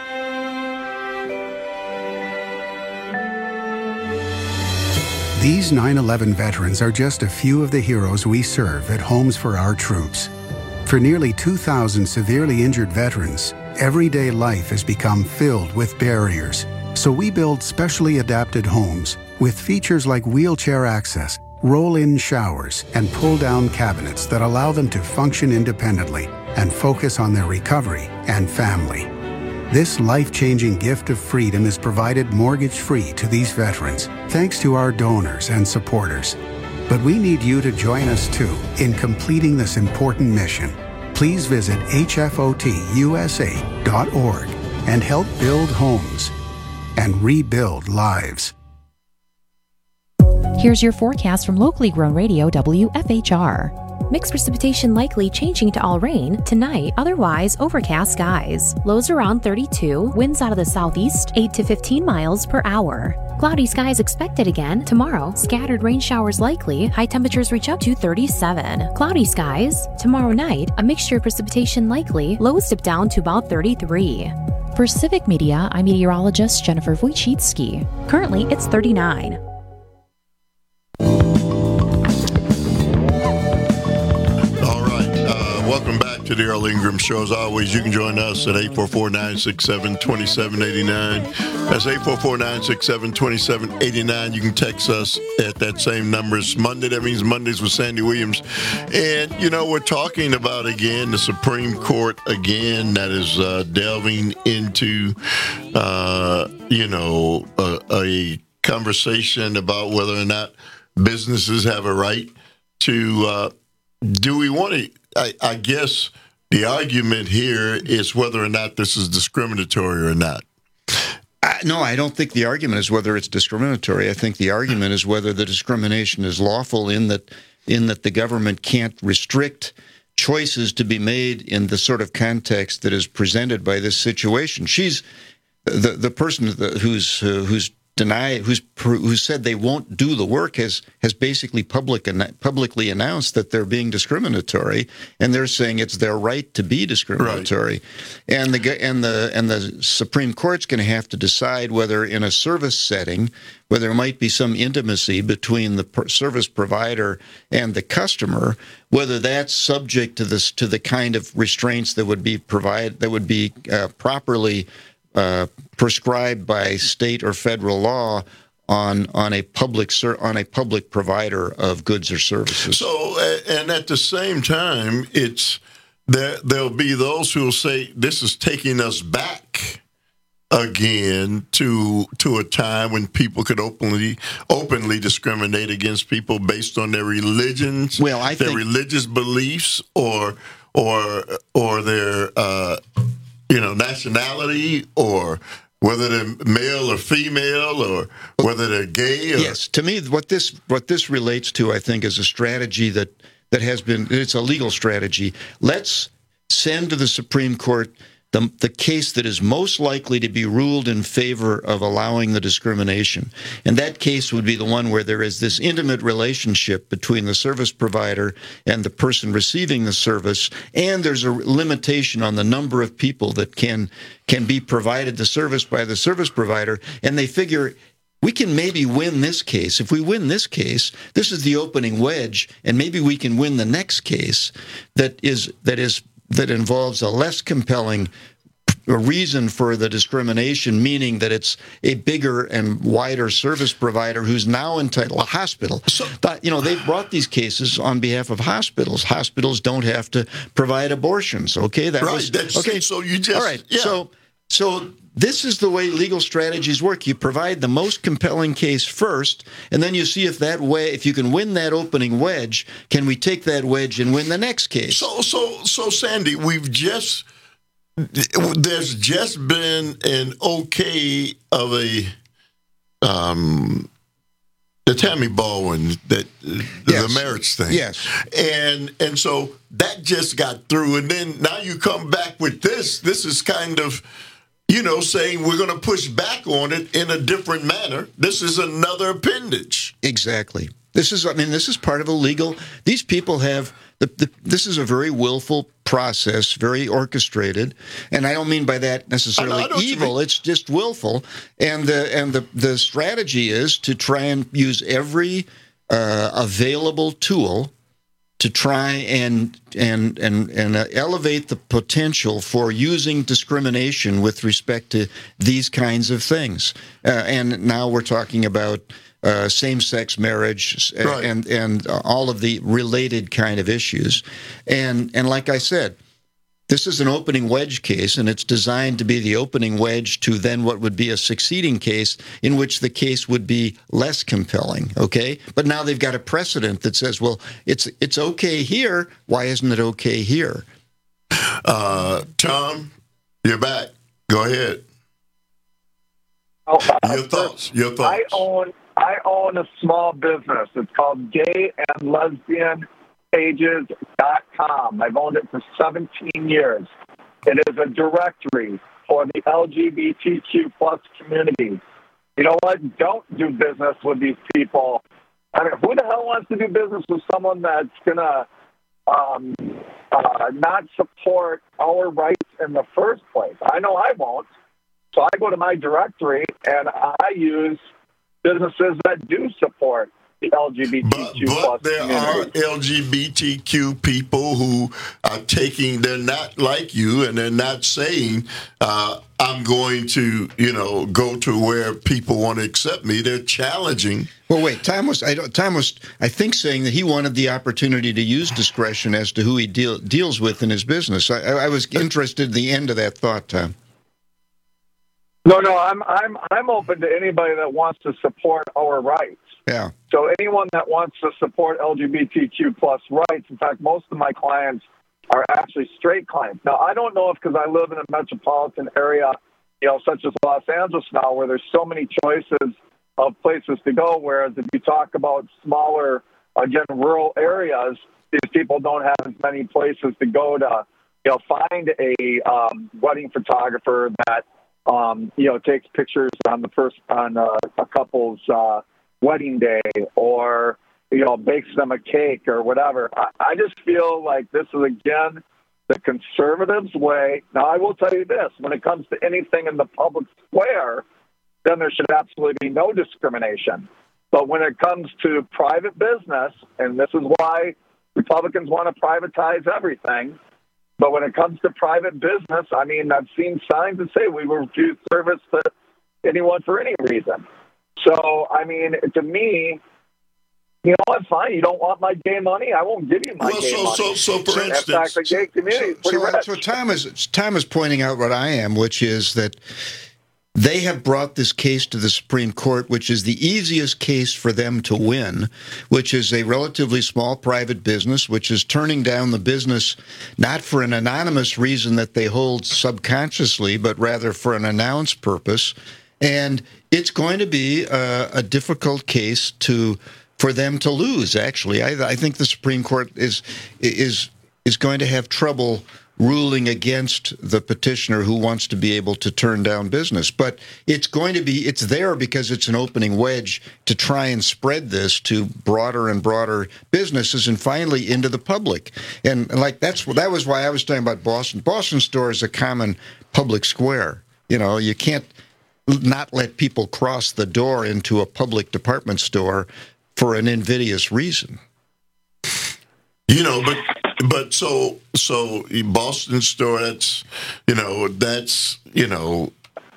[SPEAKER 35] These nine eleven veterans are just a few of the heroes we serve at Homes for Our Troops. For nearly two thousand severely injured veterans, everyday life has become filled with barriers. So we build specially adapted homes with features like wheelchair access, roll-in showers, and pull-down cabinets that allow them to function independently and focus on their recovery and family. This life-changing gift of freedom is provided mortgage-free to these veterans, thanks to our donors and supporters. But we need you to join us too in completing this important mission. Please visit H F O T U S A dot org and help build homes and rebuild lives.
[SPEAKER 21] Here's your forecast from locally grown radio W F H R. Mixed precipitation likely changing to all rain tonight, otherwise overcast skies. Lows around thirty-two, winds out of the southeast eight to fifteen miles per hour. Cloudy skies expected again tomorrow. Scattered rain showers likely. High temperatures reach up to thirty-seven. Cloudy skies. Tomorrow night, a mixture of precipitation likely. Lows dip down to about thirty-three. For Civic Media, I'm meteorologist Jennifer Wojcicki. Currently, it's thirty-nine.
[SPEAKER 22] Welcome back to the Earl Ingram Show. As always, you can join us at eight four four, nine six seven, two seven eight nine. That's eight four four, nine six seven, two seven eight nine. You can text us at that same number. It's Monday. That means Mondays with Sandy Williams. And, you know, we're talking about, again, the Supreme Court, again, that is uh, delving into, uh, you know, a, a conversation about whether or not businesses have a right to, uh, do we want to, I, I guess the argument here is whether or not this is discriminatory or not.
[SPEAKER 23] Uh, no, I don't think the argument is whether it's discriminatory. I think the argument is whether the discrimination is lawful in that, in that the government can't restrict choices to be made in the sort of context that is presented by this situation. She's the the person who's uh, who's denied, who's who said they won't do the work has has basically public publicly announced that they're being discriminatory, and they're saying it's their right to be discriminatory, right. and the and the and the Supreme Court's going to have to decide whether in a service setting, where there might be some intimacy between the per- service provider and the customer, whether that's subject to this to the kind of restraints that would be provide that would be uh, properly uh, prescribed by state or federal law on on a public ser- on a public provider of goods or services.
[SPEAKER 22] So, and at the same time, it's there. There'll be those who will say this is taking us back again to to a time when people could openly openly discriminate against people based on their religions,
[SPEAKER 23] well, I
[SPEAKER 22] their
[SPEAKER 23] think,
[SPEAKER 22] religious beliefs, or or or their uh, you know nationality, or whether they're male or female, or whether they're gay. Or,
[SPEAKER 23] yes, to me, what this what this relates to, I think, is a strategy that that has been it's a legal strategy. Let's send to the Supreme Court The, the case that is most likely to be ruled in favor of allowing the discrimination. And that case would be the one where there is this intimate relationship between the service provider and the person receiving the service, and there's a limitation on the number of people that can can be provided the service by the service provider, and they figure we can maybe win this case. If we win this case, this is the opening wedge, and maybe we can win the next case that is that is that involves a less compelling reason for the discrimination, meaning that it's a bigger and wider service provider who's now entitled, a hospital. So, but, you know, they've brought these cases on behalf of hospitals. Hospitals don't have to provide abortions, okay? That
[SPEAKER 22] right.
[SPEAKER 23] was,
[SPEAKER 22] That's,
[SPEAKER 23] okay.
[SPEAKER 22] So you just...
[SPEAKER 23] All right.
[SPEAKER 22] Yeah.
[SPEAKER 23] So, so this is the way legal strategies work. You provide the most compelling case first, and then you see if that way, if you can win that opening wedge, can we take that wedge and win the next case?
[SPEAKER 22] So, so, so, Sandy, we've just there's just been an okay of a um the Tammy Baldwin that yes. the marriage thing,
[SPEAKER 23] yes,
[SPEAKER 22] and and so that just got through, and then now you come back with this. This is kind of, you know, saying we're going to push back on it in a different manner. This is another appendage.
[SPEAKER 23] Exactly. This is, I mean, this is part of a legal, these people have, the, the, this is a very willful process, very orchestrated, and I don't mean by that necessarily I know, I know evil, it's just willful, and the, and the, the strategy is to try and use every uh, available tool to try and and and and uh, elevate the potential for using discrimination with respect to these kinds of things. Uh, and now we're talking about uh, same-sex marriage
[SPEAKER 22] right.
[SPEAKER 23] and and uh, all of the related kind of issues. And and like I said, this is an opening wedge case, and it's designed to be the opening wedge to then what would be a succeeding case in which the case would be less compelling, okay? But now they've got a precedent that says, well, it's it's okay here. Why isn't it okay here?
[SPEAKER 22] Uh, Tom, you're back. Go ahead.
[SPEAKER 29] Oh, uh,
[SPEAKER 22] your thoughts. Your thoughts.
[SPEAKER 29] I own, I own a small business. It's called Gay and Lesbian Pages dot com. I've owned it for seventeen years. It is a directory for the L G B T Q plus community. You know what? Don't do business with these people. I mean, who the hell wants to do business with someone that's going to um, uh, not support our rights in the first place? I know I won't. So I go to my directory and I use businesses that do support the L G B T Q
[SPEAKER 22] but,
[SPEAKER 29] plus
[SPEAKER 22] but there
[SPEAKER 29] community.
[SPEAKER 22] are L G B T Q people who are taking, they're not like you, and they're not saying, uh, I'm going to, you know, go to where people want to accept me. They're challenging.
[SPEAKER 23] Well, wait, Tom was, I don't, Tom was, I think, saying that he wanted the opportunity to use discretion as to who he deal, deals with in his business. I, I was interested in the end of that thought, Tom.
[SPEAKER 29] No, no, I'm I'm I'm open to anybody that wants to support our rights.
[SPEAKER 23] Yeah.
[SPEAKER 29] So anyone that wants to support L G B T Q plus rights, in fact, most of my clients are actually straight clients. Now, I don't know if because I live in a metropolitan area, you know, such as Los Angeles now, where there's so many choices of places to go, whereas if you talk about smaller, again, rural areas, these people don't have as many places to go to, you know, find a um, wedding photographer that, um, you know, takes pictures on the first, on uh, a couple's uh, wedding day, or, you know, bakes them a cake or whatever. I, I just feel like this is, again, the conservatives' way. Now, I will tell you this, when it comes to anything in the public square, then there should absolutely be no discrimination. But when it comes to private business, and this is why Republicans want to privatize everything, but when it comes to private business, I mean, I've seen signs that say we refuse service to anyone for any reason. So, I mean, to me, you know what, fine, you don't want my gay money, I won't give you my
[SPEAKER 22] well,
[SPEAKER 29] gay
[SPEAKER 22] so,
[SPEAKER 29] money.
[SPEAKER 22] So, so, for
[SPEAKER 29] in
[SPEAKER 22] instance...
[SPEAKER 29] fact, the gay community is
[SPEAKER 23] so,
[SPEAKER 29] pretty
[SPEAKER 23] so,
[SPEAKER 29] rich.
[SPEAKER 23] so Tom is, Tom is pointing out what I am, which is that they have brought this case to the Supreme Court, which is the easiest case for them to win, which is a relatively small private business, which is turning down the business not for an anonymous reason that they hold subconsciously, but rather for an announced purpose. And it's going to be a, a difficult case to for them to lose, actually. I, I think the Supreme Court is is is going to have trouble ruling against the petitioner who wants to be able to turn down business. But it's going to be, it's there because it's an opening wedge to try and spread this to broader and broader businesses and finally into the public. And like that's that was why I was talking about Boston. Boston Store is a common public square. You know, you can't not let people cross the door into a public department store for an invidious reason.
[SPEAKER 22] You know, but but so so Boston Store, that's you know that's you know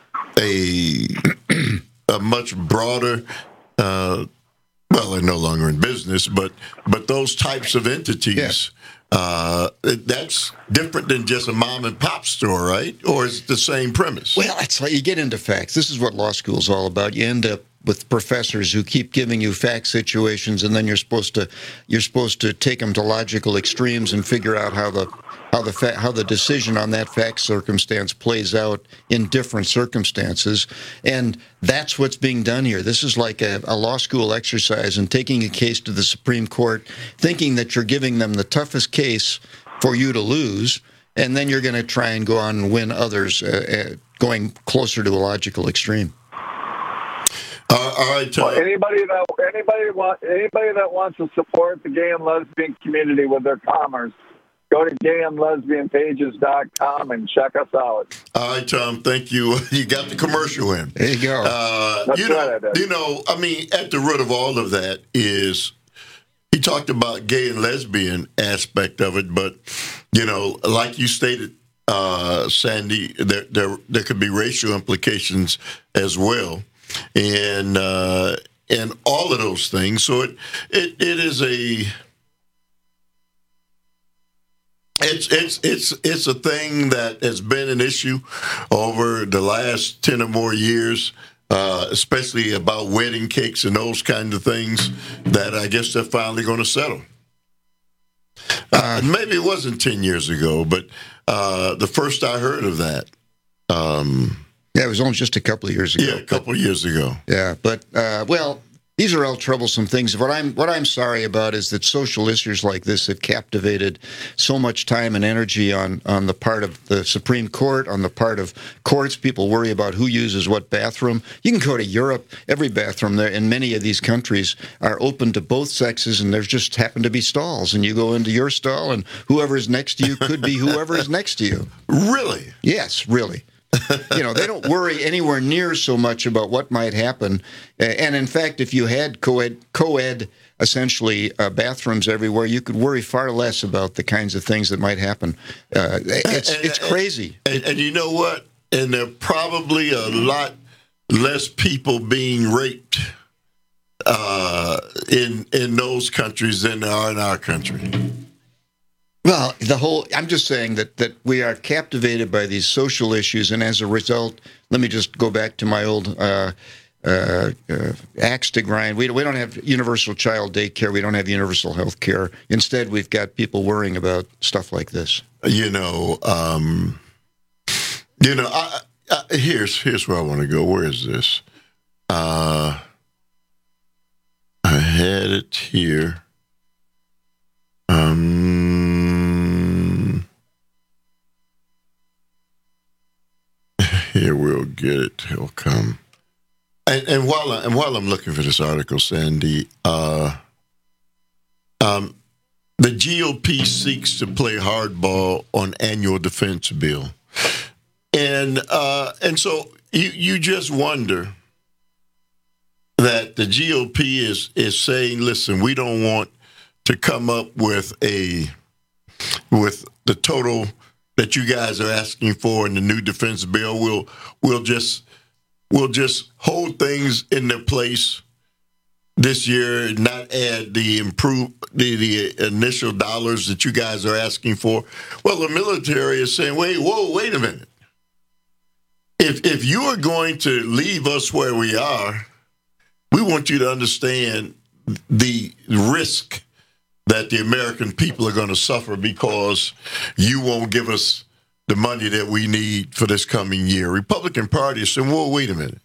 [SPEAKER 22] a a much broader. Uh, well, they're no longer in business, but but those types of entities. Yeah. Uh, that's different than just a mom and pop store, right? Or is it the same premise?
[SPEAKER 23] Well, it's like you get into facts. This is what law school is all about. You end up with professors who keep giving you fact situations, and then you're supposed to you're supposed to take them to logical extremes and figure out how the how the fa- how the decision on that fact circumstance plays out in different circumstances. And that's what's being done here. This is like a, a law school exercise in taking a case to the Supreme Court, thinking that you're giving them the toughest case for you to lose, and then you're going to try and go on and win others, uh, uh, going closer to a logical extreme.
[SPEAKER 22] Uh, all right, Tom.
[SPEAKER 29] Well, anybody that anybody want anybody that wants to support the gay and lesbian community with their commerce, go to gay and lesbian pages dot com and check us out.
[SPEAKER 22] All right, Tom. Thank you. You got the commercial in.
[SPEAKER 23] There you go.
[SPEAKER 22] Uh,
[SPEAKER 29] That's
[SPEAKER 22] you know,
[SPEAKER 29] right, I did.
[SPEAKER 22] you know. I mean, at the root of all of that is he talked about gay and lesbian aspect of it, but you know, like you stated, uh, Sandy, there there there could be racial implications as well. And uh, and all of those things. So it it, it is a it's it's it's it's a thing that has been an issue over the last ten or more years, uh, especially about wedding cakes and those kind of things. That I guess they're finally going to settle. Uh, maybe it wasn't ten years ago, but uh, the first I heard of that. Um,
[SPEAKER 23] Yeah, it was only just a couple of years ago.
[SPEAKER 22] Yeah, a couple of years ago.
[SPEAKER 23] Yeah, but uh, well, these are all troublesome things. What I'm what I'm sorry about is that social issues like this have captivated so much time and energy on on the part of the Supreme Court, on the part of courts. People worry about who uses what bathroom. You can go to Europe; every bathroom there in many of these countries are open to both sexes, and there's just happen to be stalls. And you go into your stall, and whoever is next to you could be whoever is next to you.
[SPEAKER 22] Really?
[SPEAKER 23] Yes, really. You know, they don't worry anywhere near so much about what might happen. And in fact, if you had co-ed, co-ed essentially uh, bathrooms everywhere, you could worry far less about the kinds of things that might happen. Uh, it's
[SPEAKER 22] and,
[SPEAKER 23] it's crazy.
[SPEAKER 22] And, and, and you know what? And there are probably a lot less people being raped uh, in in those countries than there are in our country.
[SPEAKER 23] Well, the whole, I'm just saying that, that we are captivated by these social issues, and as a result, let me just go back to my old uh, uh, uh, axe to grind. We, we don't have universal child daycare. We don't have universal health care. Instead, we've got people worrying about stuff like this.
[SPEAKER 22] You know, um, you know, I, I, here's, here's where I want to go. Where is this? Uh, I had it here. Um... Here, we'll get it. He'll come. And, and while I, and while I'm looking for this article, Sandy, uh, um, the G O P seeks to play hardball on annual defense bill, and uh, and so you you just wonder that the G O P is is saying, listen, we don't want to come up with a with the total that you guys are asking for in the new defense bill. We'll we'll just we'll just hold things in their place this year and not add the improve the, the initial dollars that you guys are asking for. Well, the military is saying, wait, whoa, wait a minute. If if you are going to leave us where we are, we want you to understand the risk that the American people are going to suffer because you won't give us the money that we need for this coming year. Republican Party is saying, well, wait a minute.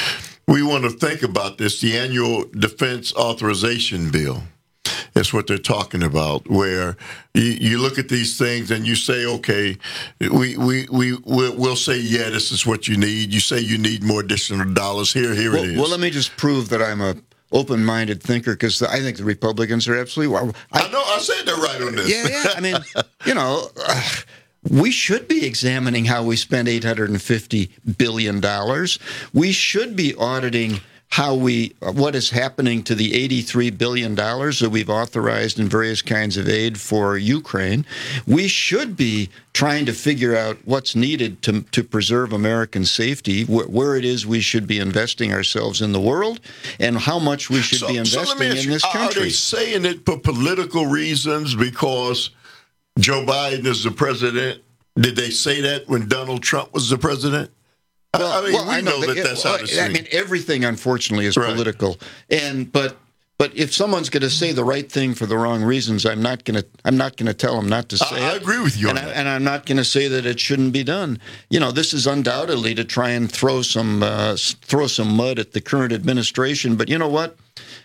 [SPEAKER 22] We want to think about this. The annual defense authorization bill is what they're talking about, where you, you look at these things and you say, okay, we, we, we, we'll, we'll say, yeah, this is what you need. You say you need more additional dollars. Here, here
[SPEAKER 23] well,
[SPEAKER 22] it is.
[SPEAKER 23] Well, let me just prove that I'm a open-minded thinker, because I think the Republicans are absolutely. I,
[SPEAKER 22] I know I said they're right on this.
[SPEAKER 23] Yeah, yeah. I mean, you know, uh, we should be examining how we spend eight hundred fifty billion dollars. We should be auditing how we, what is happening to the eighty-three billion dollars that we've authorized in various kinds of aid for Ukraine. We should be trying to figure out what's needed to to preserve American safety, wh- where it is we should be investing ourselves in the world, and how much we should
[SPEAKER 22] so,
[SPEAKER 23] be investing
[SPEAKER 22] so let me ask
[SPEAKER 23] in
[SPEAKER 22] you,
[SPEAKER 23] this country.
[SPEAKER 22] Are they saying it for political reasons because Joe Biden is the president? Did they say that when Donald Trump was the president?
[SPEAKER 23] Well,
[SPEAKER 22] I mean,
[SPEAKER 23] well,
[SPEAKER 22] we
[SPEAKER 23] I know
[SPEAKER 22] know that
[SPEAKER 23] that,
[SPEAKER 22] that's
[SPEAKER 23] well,
[SPEAKER 22] how to see.
[SPEAKER 23] I mean, everything, unfortunately, is
[SPEAKER 22] right.
[SPEAKER 23] political. And but but if someone's going to say the right thing for the wrong reasons, I'm not going to I'm not going to tell them not to say
[SPEAKER 22] I,
[SPEAKER 23] it.
[SPEAKER 22] I agree with you
[SPEAKER 23] and
[SPEAKER 22] on
[SPEAKER 23] I,
[SPEAKER 22] that.
[SPEAKER 23] And I'm not going to say that it shouldn't be done. You know, this is undoubtedly to try and throw some uh, throw some mud at the current administration. But you know what?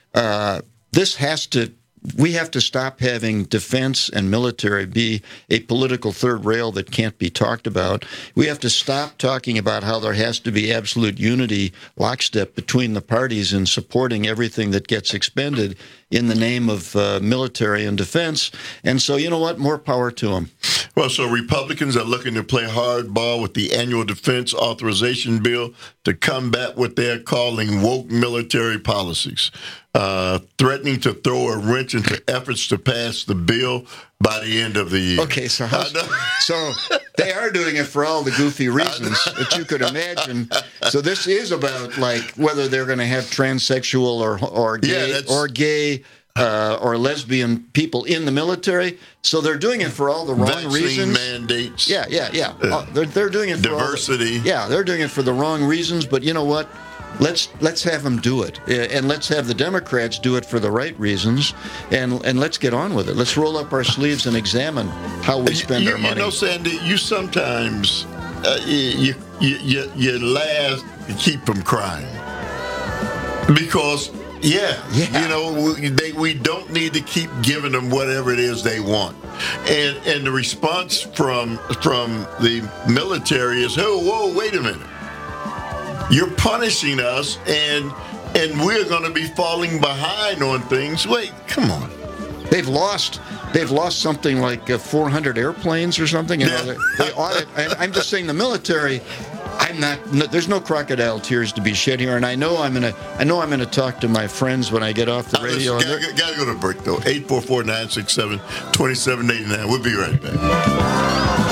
[SPEAKER 23] Uh, this has to. We have to stop having defense and military be a political third rail that can't be talked about. We have to stop talking about how there has to be absolute unity, lockstep between the parties in supporting everything that gets expended in the name of uh, military and defense. And so, you know what? More power to them.
[SPEAKER 22] Well, so Republicans are looking to play hardball with the annual defense authorization bill to combat what they're calling woke military policies, uh, threatening to throw a wrench into efforts to pass the bill by the end of the year.
[SPEAKER 23] Okay, so how, so they are doing it for all the goofy reasons that you could imagine. So this is about like whether they're going to have transsexual or or gay
[SPEAKER 22] Yeah,
[SPEAKER 23] or gay uh, or lesbian people in the military. So they're doing it for all the wrong
[SPEAKER 22] Vaccine
[SPEAKER 23] reasons.
[SPEAKER 22] mandates.
[SPEAKER 23] Yeah, yeah, yeah.
[SPEAKER 22] Uh,
[SPEAKER 23] Uh, they're they're doing it for all the-
[SPEAKER 22] diversity.
[SPEAKER 23] yeah, they're doing it for the wrong reasons. But you know what? Let's let's have them do it, Uh, and let's have the Democrats do it for the right reasons, and and let's get on with it. Let's roll up our sleeves and examine how we spend
[SPEAKER 22] you,
[SPEAKER 23] our money.
[SPEAKER 22] You know, Sandy, you sometimes uh, you, you you you laugh and keep from crying because yeah,
[SPEAKER 23] Yeah.
[SPEAKER 22] you know we, they, we don't need to keep giving them whatever it is they want, and and the response from from the military is, oh, whoa, wait a minute. You're punishing us, and and we're going to be falling behind on things. Wait, come on.
[SPEAKER 23] They've lost. They've lost something like uh, four hundred airplanes or something. You know,
[SPEAKER 22] Yeah.
[SPEAKER 23] they, they audit. And I'm just saying, the military. I'm not. No, there's no crocodile tears to be shed here, and I know I'm gonna. I know I'm gonna talk to my friends when I get off the
[SPEAKER 22] Uh,
[SPEAKER 23] radio.
[SPEAKER 22] listen, gotta, gotta go to break though. eight four four, nine six seven, two seven eight nine. We'll be right back.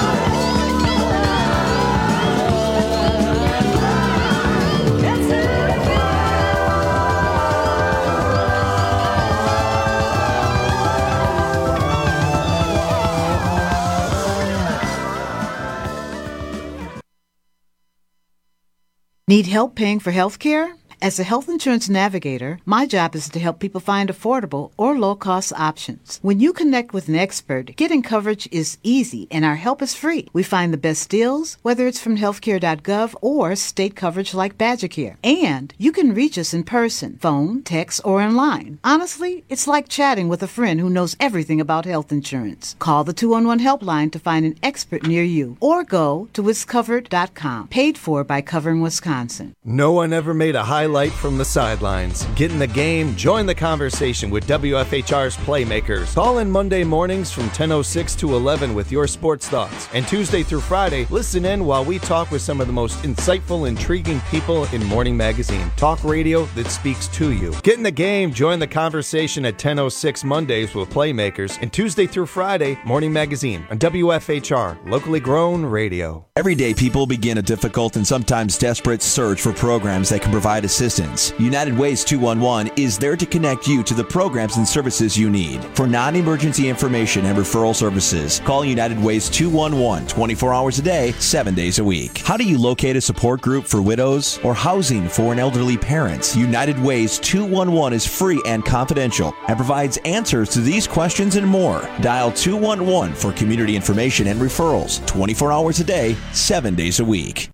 [SPEAKER 1] Need help paying for health care? As a health insurance navigator, my job is to help people find affordable or low-cost options. When you connect with an expert, getting coverage is easy and our help is free. We find the best deals, whether it's from healthcare dot gov or state coverage like BadgerCare. And you can reach us in person, phone, text, or online. Honestly, it's like chatting with a friend who knows everything about health insurance. Call the two one one helpline to find an expert near you or go to wis covered dot com. Paid for by Covering Wisconsin.
[SPEAKER 9] No one ever made a highlight from the sidelines. Get in the game, join the conversation with W F H R's Playmakers. Call in Monday mornings from ten oh six to eleven with your sports thoughts. And Tuesday through Friday, listen in while we talk with some of the most insightful, intriguing people in Morning Magazine. Talk radio that speaks to you. Get in the game, join the conversation at ten oh six Mondays with Playmakers. And Tuesday through Friday, Morning Magazine on W F H R, locally grown radio.
[SPEAKER 3] Everyday people begin a difficult and sometimes desperate search for programs that can provide assistance. United Ways two one one is there to connect you to the programs and services you need. For non-emergency information and referral services, call United Ways two one one twenty-four hours a day, seven days a week. How do you locate a support group for widows or housing for an elderly parent? United Ways two one one is free and confidential and provides answers to these questions and more. Dial two one one for community information and referrals, twenty-four hours a day, seven days a week.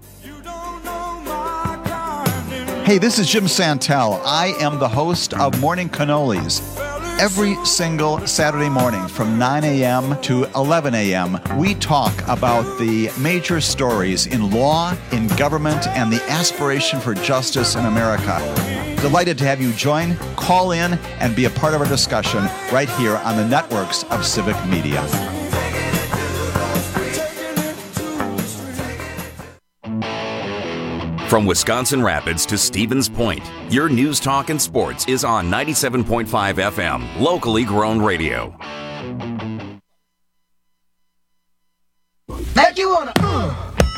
[SPEAKER 5] Hey, this is Jim Santel. I am the host of Morning Cannolis. Every single Saturday morning from nine a.m. to eleven a.m., we talk about the major stories in law, in government, and the aspiration for justice in America. Delighted to have you join, call in, and be a part of our discussion right here on the networks of Civic Media.
[SPEAKER 6] From Wisconsin Rapids to Stevens Point, your news, talk, and sports is on ninety-seven point five F M, locally grown radio.
[SPEAKER 11] Like you wanna. Uh.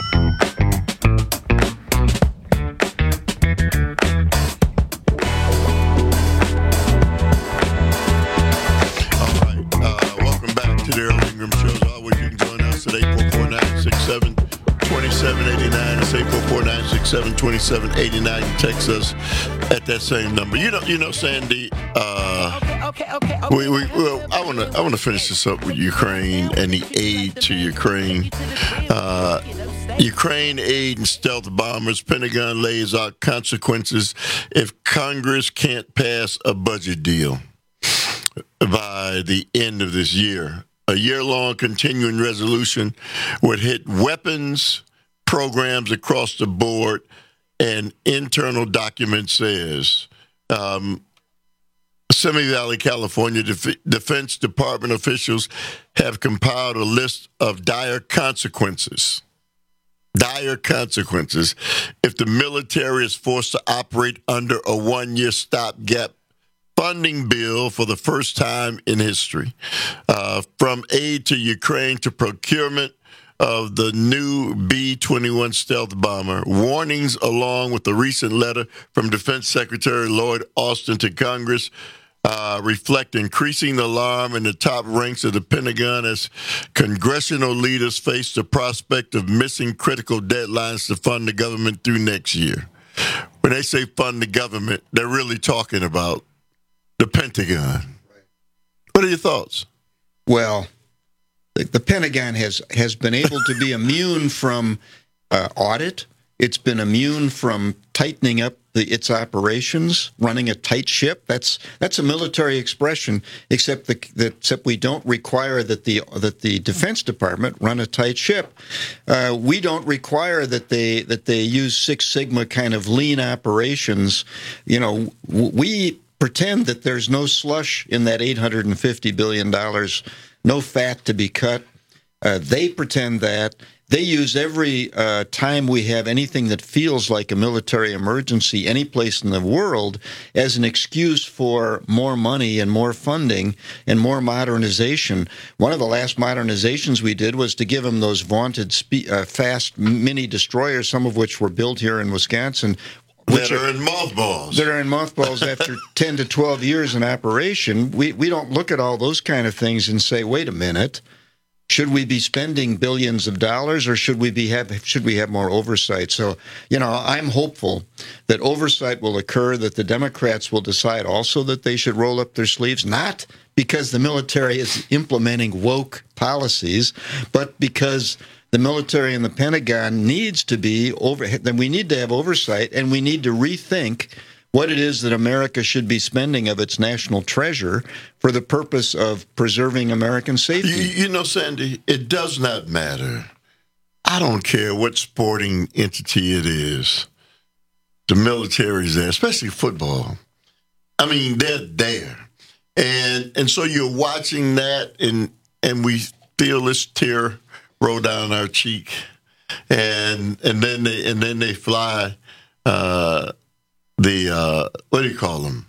[SPEAKER 22] All right. Uh, welcome back to the Earl Ingram Show. As always, you can join us at eight four four, nine six seven, two seven eight nine. It's eight four four, nine six seven, two seven eight nine. You text us at that same number. You know, you know, Sandy. Uh,
[SPEAKER 11] Okay, okay, okay.
[SPEAKER 22] we, we, well, I want to, I want to finish this up with Ukraine and the aid to Ukraine. Uh, Ukraine aid and stealth bombers. Pentagon lays out consequences if Congress can't pass a budget deal by the end of this year. A year-long continuing resolution would hit weapons programs across the board, and internal document says um, Simi Valley, California Def- Defense Department officials have compiled a list of dire consequences. Dire consequences if the military is forced to operate under a one-year stopgap funding bill for the first time in history, uh, from aid to Ukraine to procurement of the new B twenty-one stealth bomber. Warnings along with the recent letter from Defense Secretary Lloyd Austin to Congress uh, reflect increasing alarm in the top ranks of the Pentagon as congressional leaders face the prospect of missing critical deadlines to fund the government through next year. When they say fund the government, they're really talking about the Pentagon. What are your thoughts?
[SPEAKER 23] Well, the, the Pentagon has, has been able to be immune from uh, audit. It's been immune from tightening up the, its operations, running a tight ship. That's that's a military expression, except the, that except we don't require that the that the Defense Department run a tight ship. Uh, we don't require that they that they use Six Sigma kind of lean operations. You know, we pretend that there's no slush in that eight hundred fifty billion dollars, no fat to be cut. Uh, they pretend that. They use every uh, time we have anything that feels like a military emergency any place in the world as an excuse for more money and more funding and more modernization. One of the last modernizations we did was to give them those vaunted spe- uh, fast mini destroyers, some of which were built here in Wisconsin.
[SPEAKER 22] That are, are in mothballs.
[SPEAKER 23] That are in mothballs after ten to twelve years in operation. We we don't look at all those kind of things and say, wait a minute, should we be spending billions of dollars, or should we be have should we have more oversight? So, you know, I'm hopeful that oversight will occur, that the Democrats will decide also that they should roll up their sleeves, not because the military is implementing woke policies, but because the military and the Pentagon needs to be over. Then we need to have oversight, and we need to rethink what it is that America should be spending of its national treasure for the purpose of preserving American safety.
[SPEAKER 22] You, you know, Sandy, it does not matter. I don't care what sporting entity it is. The military's there, especially football. I mean, they're there. And and so you're watching that, and and we feel this tear roll down our cheek, and and then they and then they fly uh, the uh, what do you call them?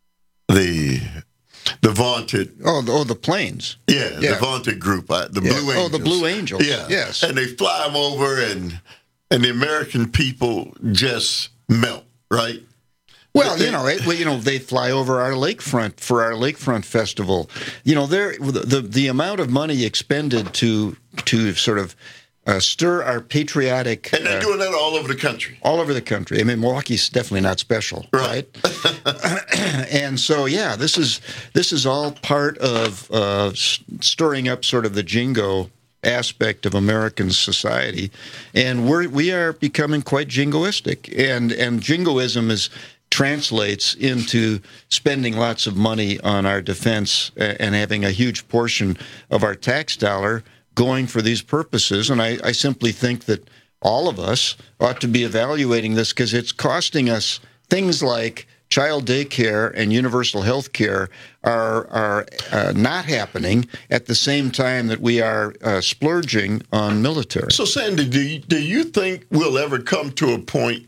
[SPEAKER 22] The the vaunted
[SPEAKER 23] oh the, oh the planes
[SPEAKER 22] yeah,
[SPEAKER 23] yeah.
[SPEAKER 22] the vaunted group uh, the
[SPEAKER 23] yeah.
[SPEAKER 22] Blue Angels
[SPEAKER 23] oh the Blue Angels
[SPEAKER 22] yeah
[SPEAKER 23] yes
[SPEAKER 22] and they fly them over, and and the American people just melt, right?
[SPEAKER 23] Well, you know, it, well, you know, they fly over our lakefront for our lakefront festival. You know, there the the amount of money expended to to sort of uh, stir our patriotic,
[SPEAKER 22] and they're
[SPEAKER 23] uh,
[SPEAKER 22] doing that all over the country.
[SPEAKER 23] All over the country. I mean, Milwaukee's definitely not special, right? right? And so, yeah, this is this is all part of uh, stirring up sort of the jingo aspect of American society, and we're we are becoming quite jingoistic, and and jingoism is. Translates into spending lots of money on our defense and having a huge portion of our tax dollar going for these purposes. And I, I simply think that all of us ought to be evaluating this, because it's costing us things like child daycare and universal health care are, are uh, not happening at the same time that we are uh, splurging on military.
[SPEAKER 22] So, Sandy, do you, do you think we'll ever come to a point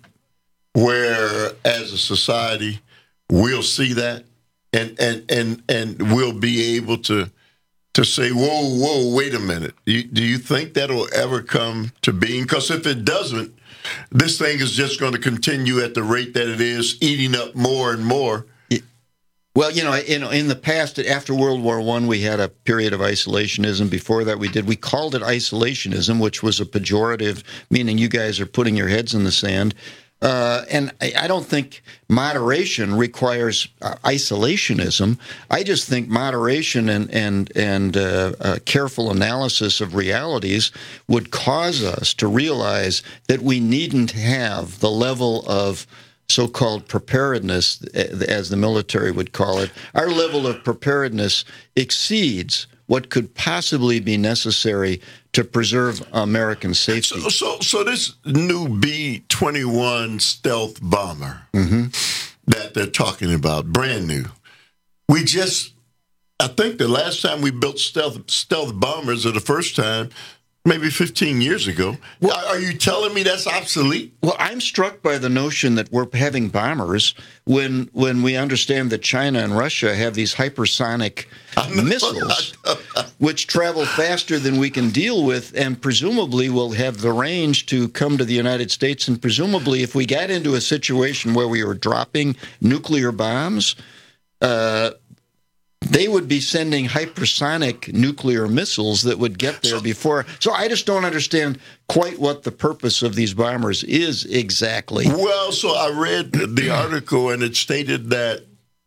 [SPEAKER 22] where, as a society, we'll see that, and and and and we'll be able to to say, "Whoa, whoa, wait a minute"? Do you, do you think that'll ever come to being? Because if it doesn't, this thing is just going to continue at the rate that it is, eating up more and more.
[SPEAKER 23] Well, you know, in in the past, after World War One, we had a period of isolationism. Before that, we did. We called it isolationism, which was a pejorative, meaning you guys are putting your heads in the sand. Uh, and I, I don't think moderation requires uh, isolationism. I just think moderation and and and uh, uh, careful analysis of realities would cause us to realize that we needn't have the level of so-called preparedness, as the military would call it. Our level of preparedness exceeds what could possibly be necessary to preserve American safety.
[SPEAKER 22] So, so, so this new B twenty-one stealth bomber
[SPEAKER 23] mm-hmm.
[SPEAKER 22] that they're talking about, brand new. We just, I think the last time we built stealth stealth bombers, or the first time, maybe fifteen years ago. Well, are you telling me that's obsolete?
[SPEAKER 23] Well, I'm struck by the notion that we're having bombers when when we understand that China and Russia have these hypersonic missiles which travel faster than we can deal with, and presumably will have the range to come to the United States. And presumably, if we got into a situation where we were dropping nuclear bombs, uh, they would be sending hypersonic nuclear missiles that would get there before. So I just don't understand quite what the purpose of these bombers is exactly.
[SPEAKER 22] Well, so I read the article, and it stated that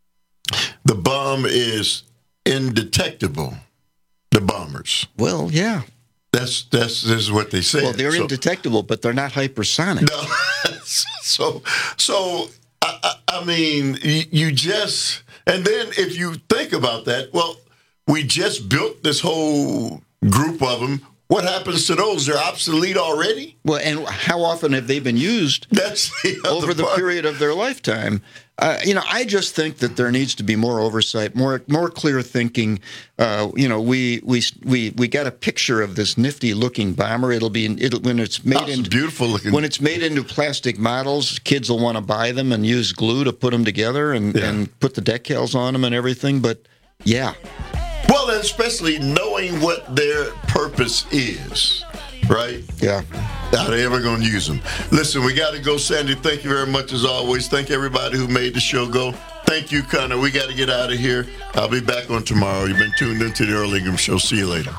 [SPEAKER 22] the bomb is indetectable, the bombers.
[SPEAKER 23] Well, yeah.
[SPEAKER 22] That's that's this is what they say.
[SPEAKER 23] Well, they're
[SPEAKER 22] so,
[SPEAKER 23] indetectable, but they're not hypersonic.
[SPEAKER 22] No. so, so I, I, I mean, you, you just... And then if you think about that, well, we just built this whole group of them What happens to those? They're obsolete already?
[SPEAKER 23] Well, and how often have they been used
[SPEAKER 22] That's the
[SPEAKER 23] over the
[SPEAKER 22] part.
[SPEAKER 23] period of their lifetime? Uh, you know, I just think that there needs to be more oversight, more more clear thinking. Uh, you know, we we we we got a picture of this nifty looking bomber. It'll be it'll, when it's made
[SPEAKER 22] That's
[SPEAKER 23] into
[SPEAKER 22] beautiful looking.
[SPEAKER 23] When it's made into plastic models, kids will want to buy them and use glue to put them together and,
[SPEAKER 22] Yeah.
[SPEAKER 23] and put the decals on them and everything. But yeah.
[SPEAKER 22] Well, and especially knowing what their purpose is, right?
[SPEAKER 23] Yeah.
[SPEAKER 22] Are they ever going to use them? Listen, we got to go, Sandy. Thank you very much as always. Thank everybody who made the show go. Thank you, Connor. We got to get out of here. I'll be back on tomorrow. You've been tuned into the Earl Ingram Show. See you later.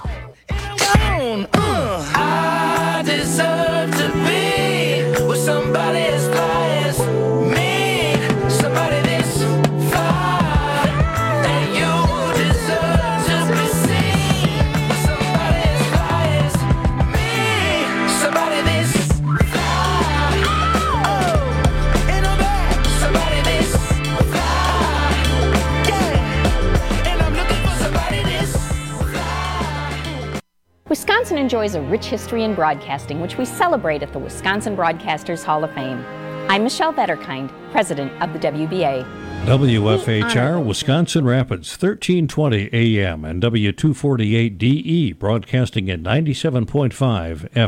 [SPEAKER 11] I deserve to be with somebody as fly as me, somebody this fly, and you deserve to be seen with somebody as fly as me, somebody this fly, oh, ain't no bad, somebody this fly, yeah, and I'm looking for somebody this fly.
[SPEAKER 4] Wisconsin enjoys a rich history in broadcasting, which we celebrate at the Wisconsin Broadcasters Hall of Fame. I'm Michelle Vetterkind, president of the W B A.
[SPEAKER 7] W F H R, Wisconsin Rapids, thirteen twenty A M and W two forty-eight D E, broadcasting at ninety-seven point five F M.